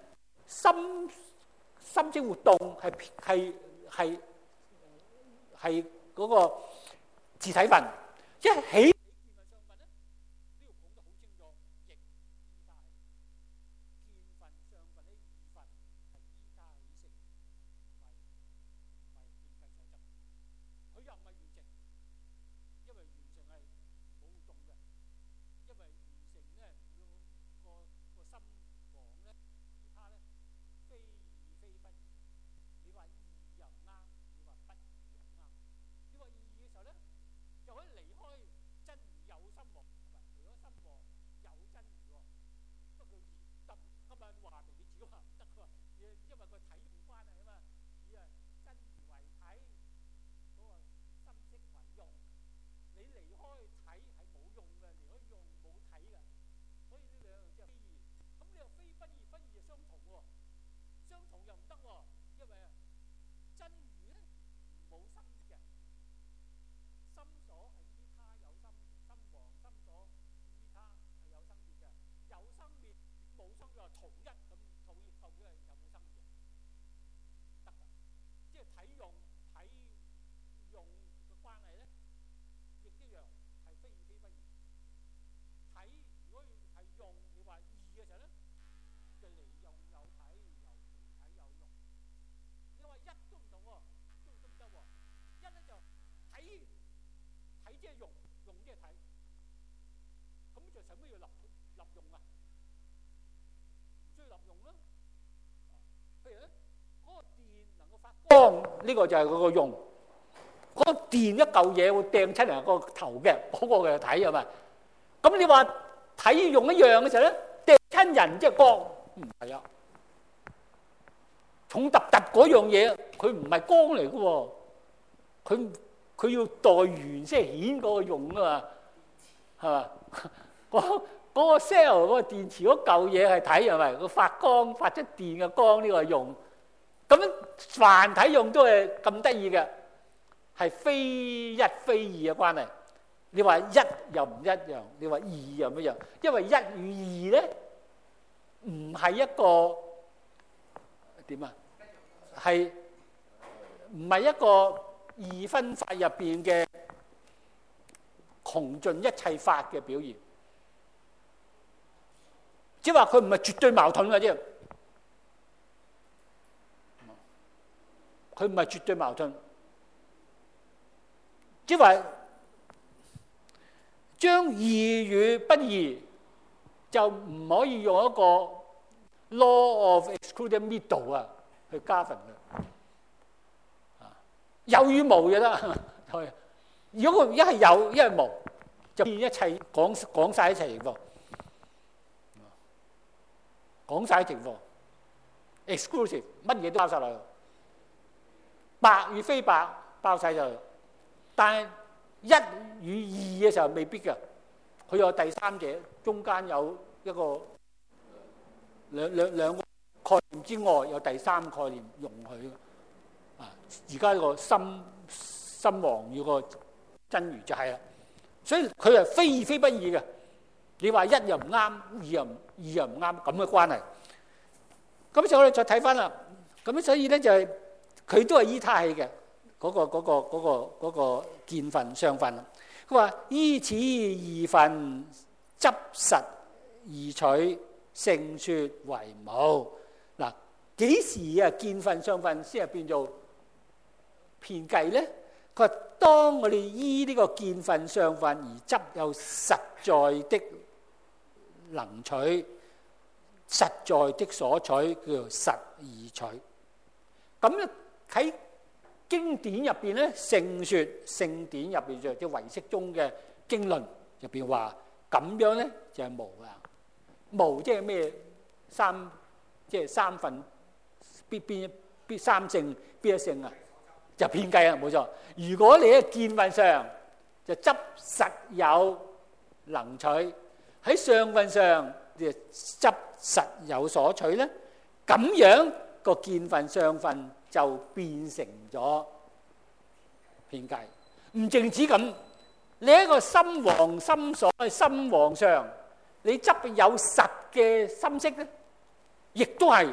心心識活動係係係係嗰個自體分，一起。光呢個就係嗰個用，嗰個電一嚿嘢會掟出嚟個頭嘅，嗰個嘅睇係咪？咁你話睇用一樣嘅時候咧，掟親人即係光，唔係啊，重揼揼嗰樣嘢，佢唔係光嚟嘅喎，佢佢要代圓先顯嗰個用啊嘛，係嘛？嗰嗰個 cell 嗰個電池嗰嚿嘢係睇係咪？佢發光發出電嘅光呢個係用。咁樣凡體用都係咁得意嘅，係非一非二嘅關係。你話一又唔一樣，你話二又唔一樣，因為一與二咧唔係一個點啊？係唔係一個二分法入邊嘅窮盡一切法嘅表現？即係話佢唔係絕對矛盾嘅啫。佢唔係絕對矛盾，即係話將異與不異就唔可以用一個 law of excluded middle 啊去加分嘅，有與無就得。如果佢一係有，一係無，就變一切講講曬一切情況，講曬情況 exclusive， 乜嘢都包曬落去。白與非白包晒就，但係一與二嘅時候未必嘅，佢有第三者，中間有一個兩兩兩個概念之外，有第三概念容許。啊，而家個心心王與個真如就係啦，所以佢係非非不二嘅。你話一又唔啱，二又唔二又唔啱咁嘅關係。咁所以我哋再睇翻啦，咁所以咧就係。佢都係依他起嘅嗰個嗰個嗰個嗰個見分相分。佢話依此二分執實而取，勝說為無。嗱，幾時啊見分相分先係變做遍計咧？佢話當我哋依呢個見分相分而執有實在的能取，實在的所取叫做實而取。咁咧。喺經典入邊咧，聖説聖典入邊就即係唯識中嘅經論入邊話咁樣咧就係無啊，無即係咩？三即係三分必邊必三性邊一性啊？就遍計啊，冇錯。如果你喺見分上就執實有能取，喺相分上就執實有所取咧，咁樣個見分相分就變成咗遍計。唔淨止咁，你一個心王心所喺心王上，你執有實嘅心識咧，亦都係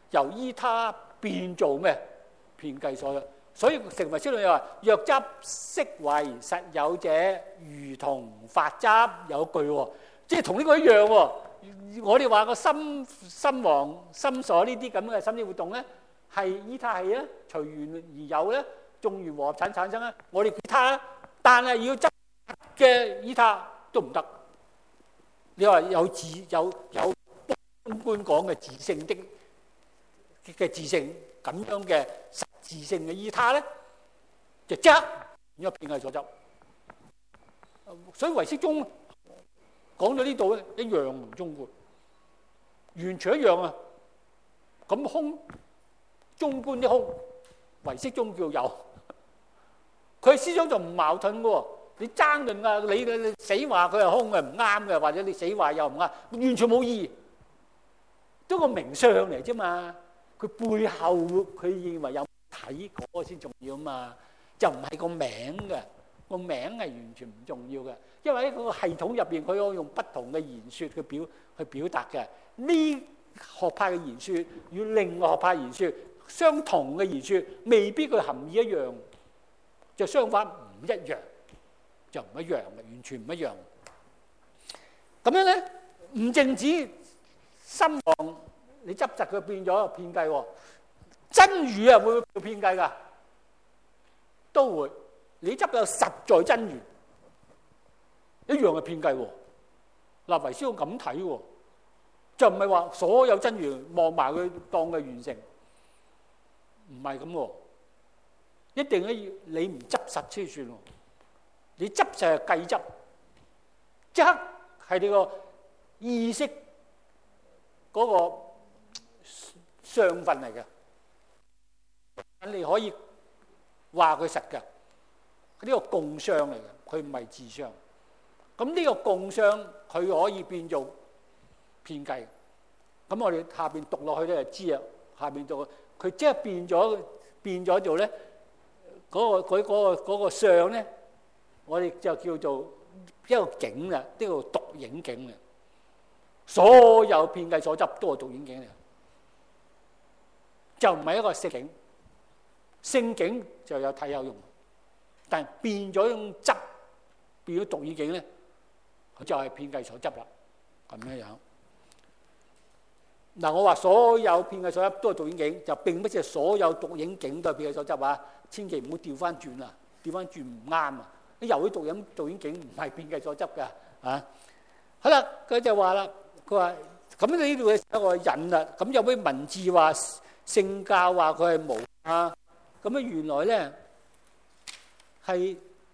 由依他變做咩？遍計所執。所以成唯識論又話：若執色為實有者，如同法執。有句喎，即係同呢個一樣喎。我哋話個心心王心所呢啲咁嘅心理活動咧，係依他係啊，隨緣而有咧，眾緣和合產產生啊。我哋依他，但係要執嘅依他都唔得。你話有自有有中觀講嘅自性的嘅自性咁樣嘅實自性嘅依他咧，就執，然後遍計所執。所以唯識宗講到呢度咧，一樣同中觀完全一樣啊！咁空中觀啲空，唯識宗叫有，佢思想就唔矛盾嘅喎。你爭論啊，你你死話佢係空嘅唔啱嘅，或者你死話又唔啱，完全冇意義，都個名相嚟啫嘛。佢背後佢認為有睇嗰個先重要啊嘛，就唔係個名嘅，個名係完全唔重要嘅，因為喺個系統入邊，佢可以用不同嘅言説去表去表達嘅。呢學派嘅言説與另外學派言説相同嘅言説，未必佢含義一樣，就相反唔一樣。就唔一樣嘅，完全唔一樣。咁樣咧，唔淨止心王，你執實佢變咗遍計喎。真如啊，會唔會叫遍計㗎？都會。你執有實在真如，一樣係遍計喎。嗱，唯識要咁睇喎，就唔係話所有真如望埋佢當佢完成，唔係咁喎。一定咧要你唔執實先算喎。你執就係計執，即刻係你個意識嗰個相分嚟嘅，你可以話佢實嘅，呢個共相嚟嘅，佢唔係自相。咁呢個共相佢可以變做遍計。咁我哋下邊讀落去咧就知啊。下邊讀佢即係變咗變咗做咧嗰個佢嗰個嗰個相咧。我哋就叫做一個境啦，呢個獨影境嘅。所有遍計所執都係獨影境嚟，就唔係一個色境。性境就有體有用，但係變咗種執，變咗獨影境咧，佢就係遍計所執啦。咁樣樣嗱，我話所有遍計所執都係獨影境，就並不是所有獨影境都係遍計所執啊！千祈唔好調翻轉啊，調翻轉唔啱啊！啲由啲獨影獨影境唔係遍計所執嘅啊！好啦，佢就話啦，佢話咁你呢度嘅一個引啦，咁有啲文字話聖教話佢係無啊，咁樣原來咧係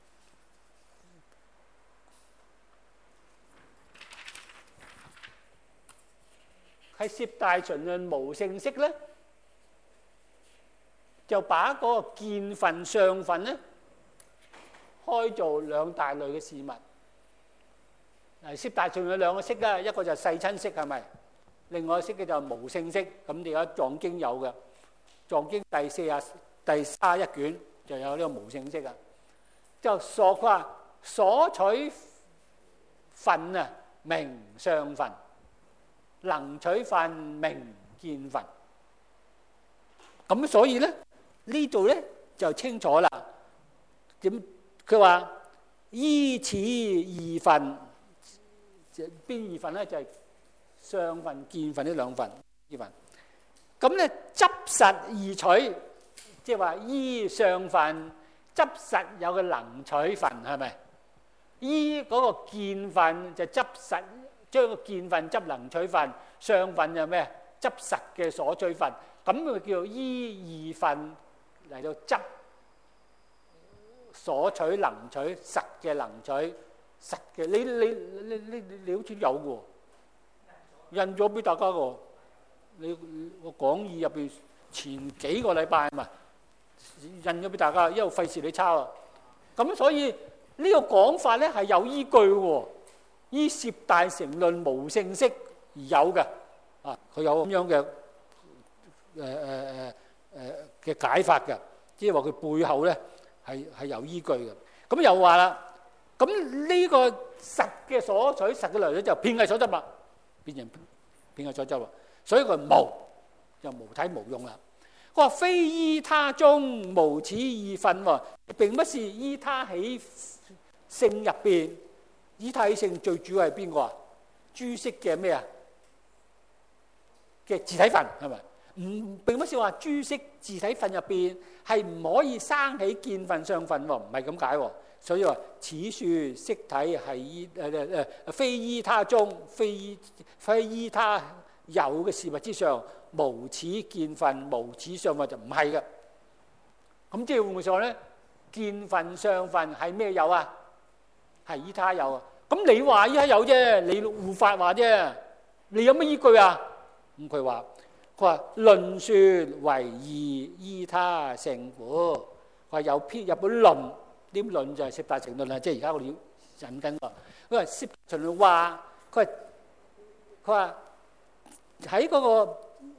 係攝大純論無性釋咧，就把嗰個見分相分咧。開做兩大類嘅事物。嗱，攝大純有兩個釋啦，一個就係世親釋，係咪？另外一個釋嘅就係無性釋。咁你而家藏經有嘅，藏經第四啊第三一卷就有呢個無性釋啊。就所話所取分啊，名相分；能取分名見分。咁所以咧呢度咧就清楚啦。點？佢話依此二分，邊二分咧？就係相分、見分呢兩分。二分咁咧執實二取，即係話依相分執實有個能取分，係咪？依嗰個見分就執實，將個見分執能取分，相分就咩？執實嘅所取分，咁佢叫做依二分嚟到執。所取能取實嘅能取實嘅，你你你你你你好似有嘅喎，印咗俾大家個，你個講義入邊前幾個禮拜嘛，印咗俾大家，因為費事你抄啊。咁所以呢個講法咧係有依據喎，依攝大乘論無性釋而有嘅啊，佢有咁樣嘅誒誒誒誒嘅解法嘅，即係話佢背後咧。係係有依據嘅，咁又話啦，咁呢個實嘅所取實嘅來咧就遍計所執啦，變成遍計所執啦，所以佢無就無體無用啦。佢話非依他中無此二分喎，並不是依他起性入邊，依他起性最主要係邊個啊？諸色嘅咩啊？嘅自體分係咪？唔並不是話諸色自體分入邊係唔可以生起見分相分喎，唔係咁解喎。所以話此說色體係依誒誒誒非依他中，非依非依他有嘅事物之上，無此見分，無此相分就唔係嘅。咁即係會唔會話咧？見分相分係咩有啊？係依他有啊。咁你話依他有啫，你護法話啫，你有乜依據啊？咁佢話佢話論說為義依他性故，佢話有篇有本論，啲論就係攝大乘論啦，即係而家我哋要引緊喎。佢話攝大乘論話，佢話佢話喺嗰個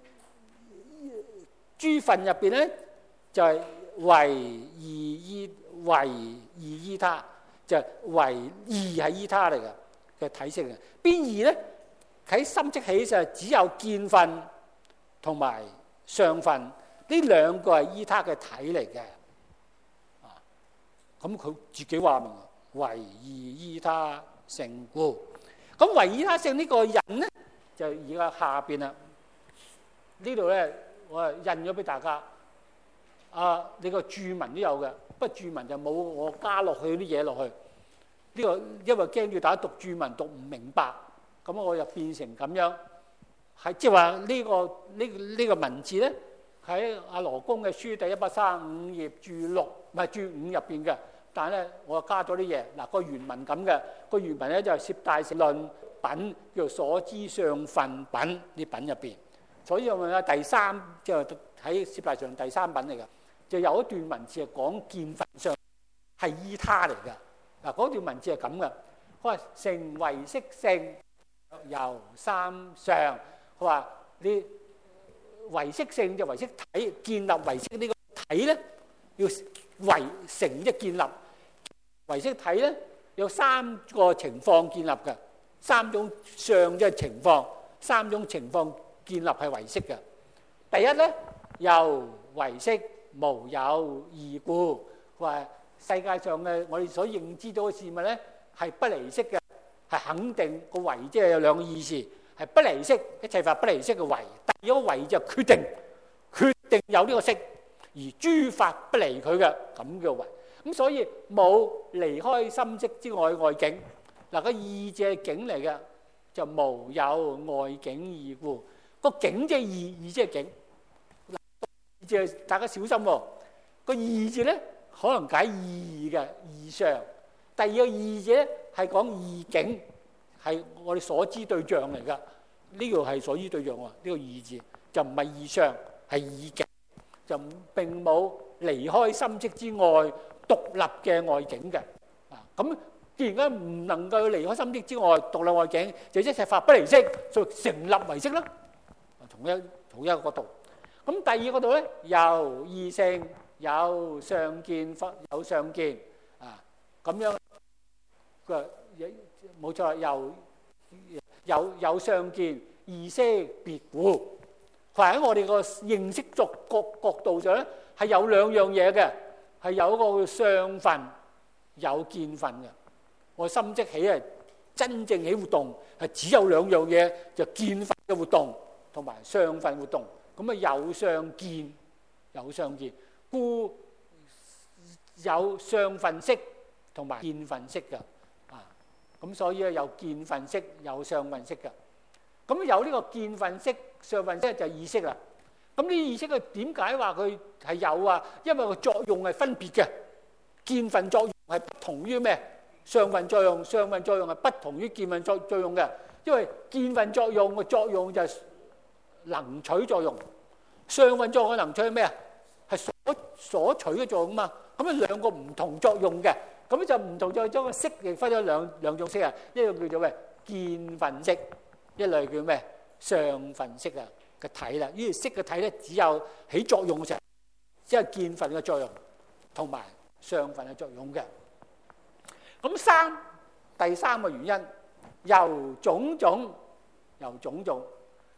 諸分入邊咧，就係為義依為義依他，就係為義係依他嚟嘅嘅體式嘅。邊義咧？喺心即起就只有見分同埋相分，呢兩個係依他嘅體嚟嘅。啊，咁佢自己話明為義依他性故。咁為依他性呢個人咧，就而家下邊啦。呢度咧，我係印咗俾大家。啊，你個注文都有嘅，不過注文就冇我加落去啲嘢落去。呢個因為驚住大家讀注文讀唔明白。咁我就變成咁樣，係即係話呢個呢呢個文字咧，喺阿羅公嘅書第一百三十五頁注六，唔係注五入邊嘅。但係咧，我加咗啲嘢。嗱，個原文咁嘅，個原文咧就係攝大乘論品，叫做所知相分品呢品入邊。所以我問下第三，即係喺攝大乘第三品嚟嘅，就有一段文字係講見分相係依他嚟嘅。嗱，嗰段文字係咁嘅，佢話成唯識性。由三相，佢話你唯識性就唯識體，建立唯識呢個體咧，要唯成即係建立唯識體咧，有三個情況建立嘅，三種相即係情況，三種情況建立係唯識嘅。第一咧，由唯識無有二故，佢話世界上嘅我哋所認知到嘅事物咧係不離識嘅。係肯定個唯，即係有兩個意思，係不離識，一切法不離識嘅唯。第二個唯就決定，決定有呢個識，而諸法不離佢嘅咁叫唯。咁所以冇離開心識之外外境。嗱，個義字係境嚟嘅，就無有外境二故。個境即係義，義即係境。嗱，義字大家小心喎。個義字咧可能解意義嘅義相。第二個義字咧係講義境，係我哋所知對象嚟噶。呢個係所知對象喎，呢個義字就唔係義相，係義境，就並冇離開心識之外獨立嘅外境嘅。啊，咁既然間唔能夠離開心識之外獨立外境，就一切法不離識，所以成立唯識啦。同一同一個角度。咁第二個度咧，有異性，有相見，有相見啊，咁樣。佢冇錯，有有有相見，異識別故。佢喺我哋個認識作角角度上咧，係有兩樣嘢嘅，係有一個相分，有見分嘅。我心即起係真正起活動，係只有兩樣嘢，就見分嘅活動同埋相分活動。咁啊有相見，有相見，故有相分識同埋見分識嘅。咁所以咧有見分識，有相分識嘅。咁有呢個見分識、相分識就係意識啦。咁呢啲意識佢點解話佢係有啊？因為個作用係分別嘅。見分作用係不同於咩？相分作用，相分作用係不同於見分作作用嘅。因為見分作用嘅作用就係能取作用，相分作用嘅能取係咩啊？係所所取嘅作用嘛。咁啊兩個唔同作用嘅。咁就唔同，再將個識亦分咗兩兩種識啊，一個叫做咩見分識，一類叫咩相分識啊嘅體啦。呢個識嘅體咧，只有起作用嘅時候，即係見分嘅作用同埋相分嘅作用嘅。咁三第三個原因，由種種由種種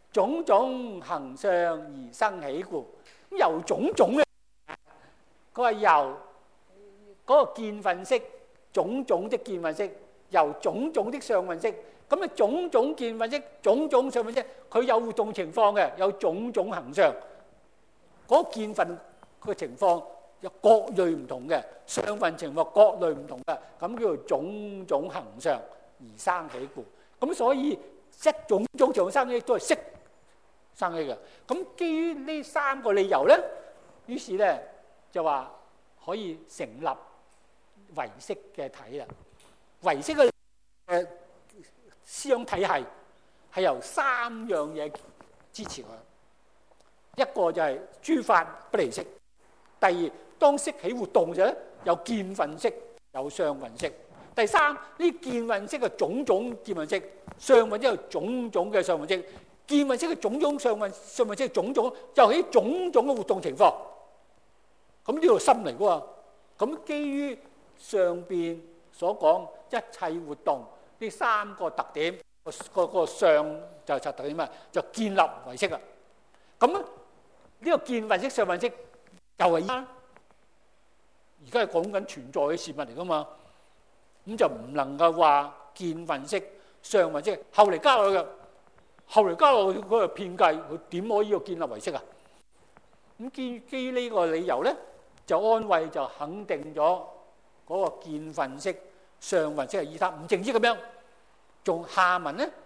種種行相而生起故。咁由種種咧，佢話由嗰個見分識，種種的見分識，由種種的相分識。咁啊，種種見分識，種種相分識，佢有活動情況嘅，有種種行相。嗰個見分個情況有各類唔同嘅，相分情況各類唔同嘅，咁叫做種種行相而生起故。咁所以一種種像生起都係識生起嘅。咁基於呢三個理由咧，於是咧就話可以成立唯識嘅體啦。唯識嘅誒思想體系係由三樣嘢支持佢。一個就係諸法不離識。第二，當識起活動嘅時候咧，有見分識，有相分識。第三，呢見分識嘅種種見分識，相分識係種種嘅相分識，見分識嘅種種相分相分識種種，又係種種嘅活動情況。咁呢度心嚟嘅喎。咁基於上邊所講一切活動呢三個特點，個個個相就係特點啊，就建立唯識啦。咁呢個見分識、相分識又係依家，而家係講緊存在嘅事物嚟噶嘛，咁就唔能夠話見分識、相分識後嚟加落去嘅，後嚟加落去嗰個騙計，佢點可以個建立唯識啊？咁基基於呢個理由咧，就安慰就肯定咗嗰個見分識、相分識係依他，唔淨止咁樣，仲下文咧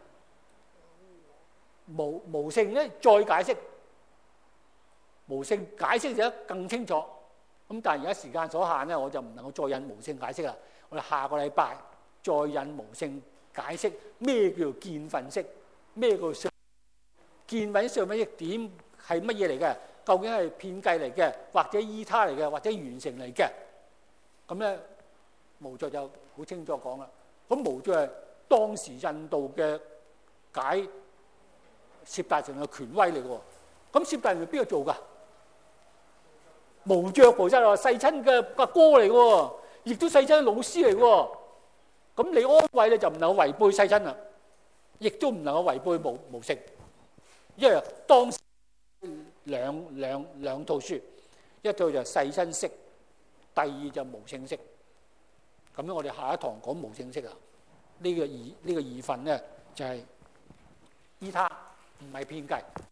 無無性咧再解釋。無性解釋就更清楚，咁但係而家時間所限咧，我就唔能夠再引無性解釋啦。我哋下個禮拜再引無性解釋咩叫見分識，咩叫相見分識、相分識點係乜嘢嚟嘅？究竟係騙計嚟嘅，或者依他嚟嘅，或者完成嚟嘅？咁咧無著就好清楚講啦。咁無著係當時印度嘅解攝大乘嘅權威嚟嘅。咁攝大乘係邊個做㗎？無著菩薩話世親嘅阿哥嚟嘅，亦都世親嘅老師嚟嘅。咁你安慰咧就唔能夠違背世親啦，亦都唔能夠違背無無性，因為當時兩兩兩套書，一套就係世親識，第二就無性識。咁樣我哋下一堂講無性識啊。呢個二呢個二分咧就係依他，唔係騙計。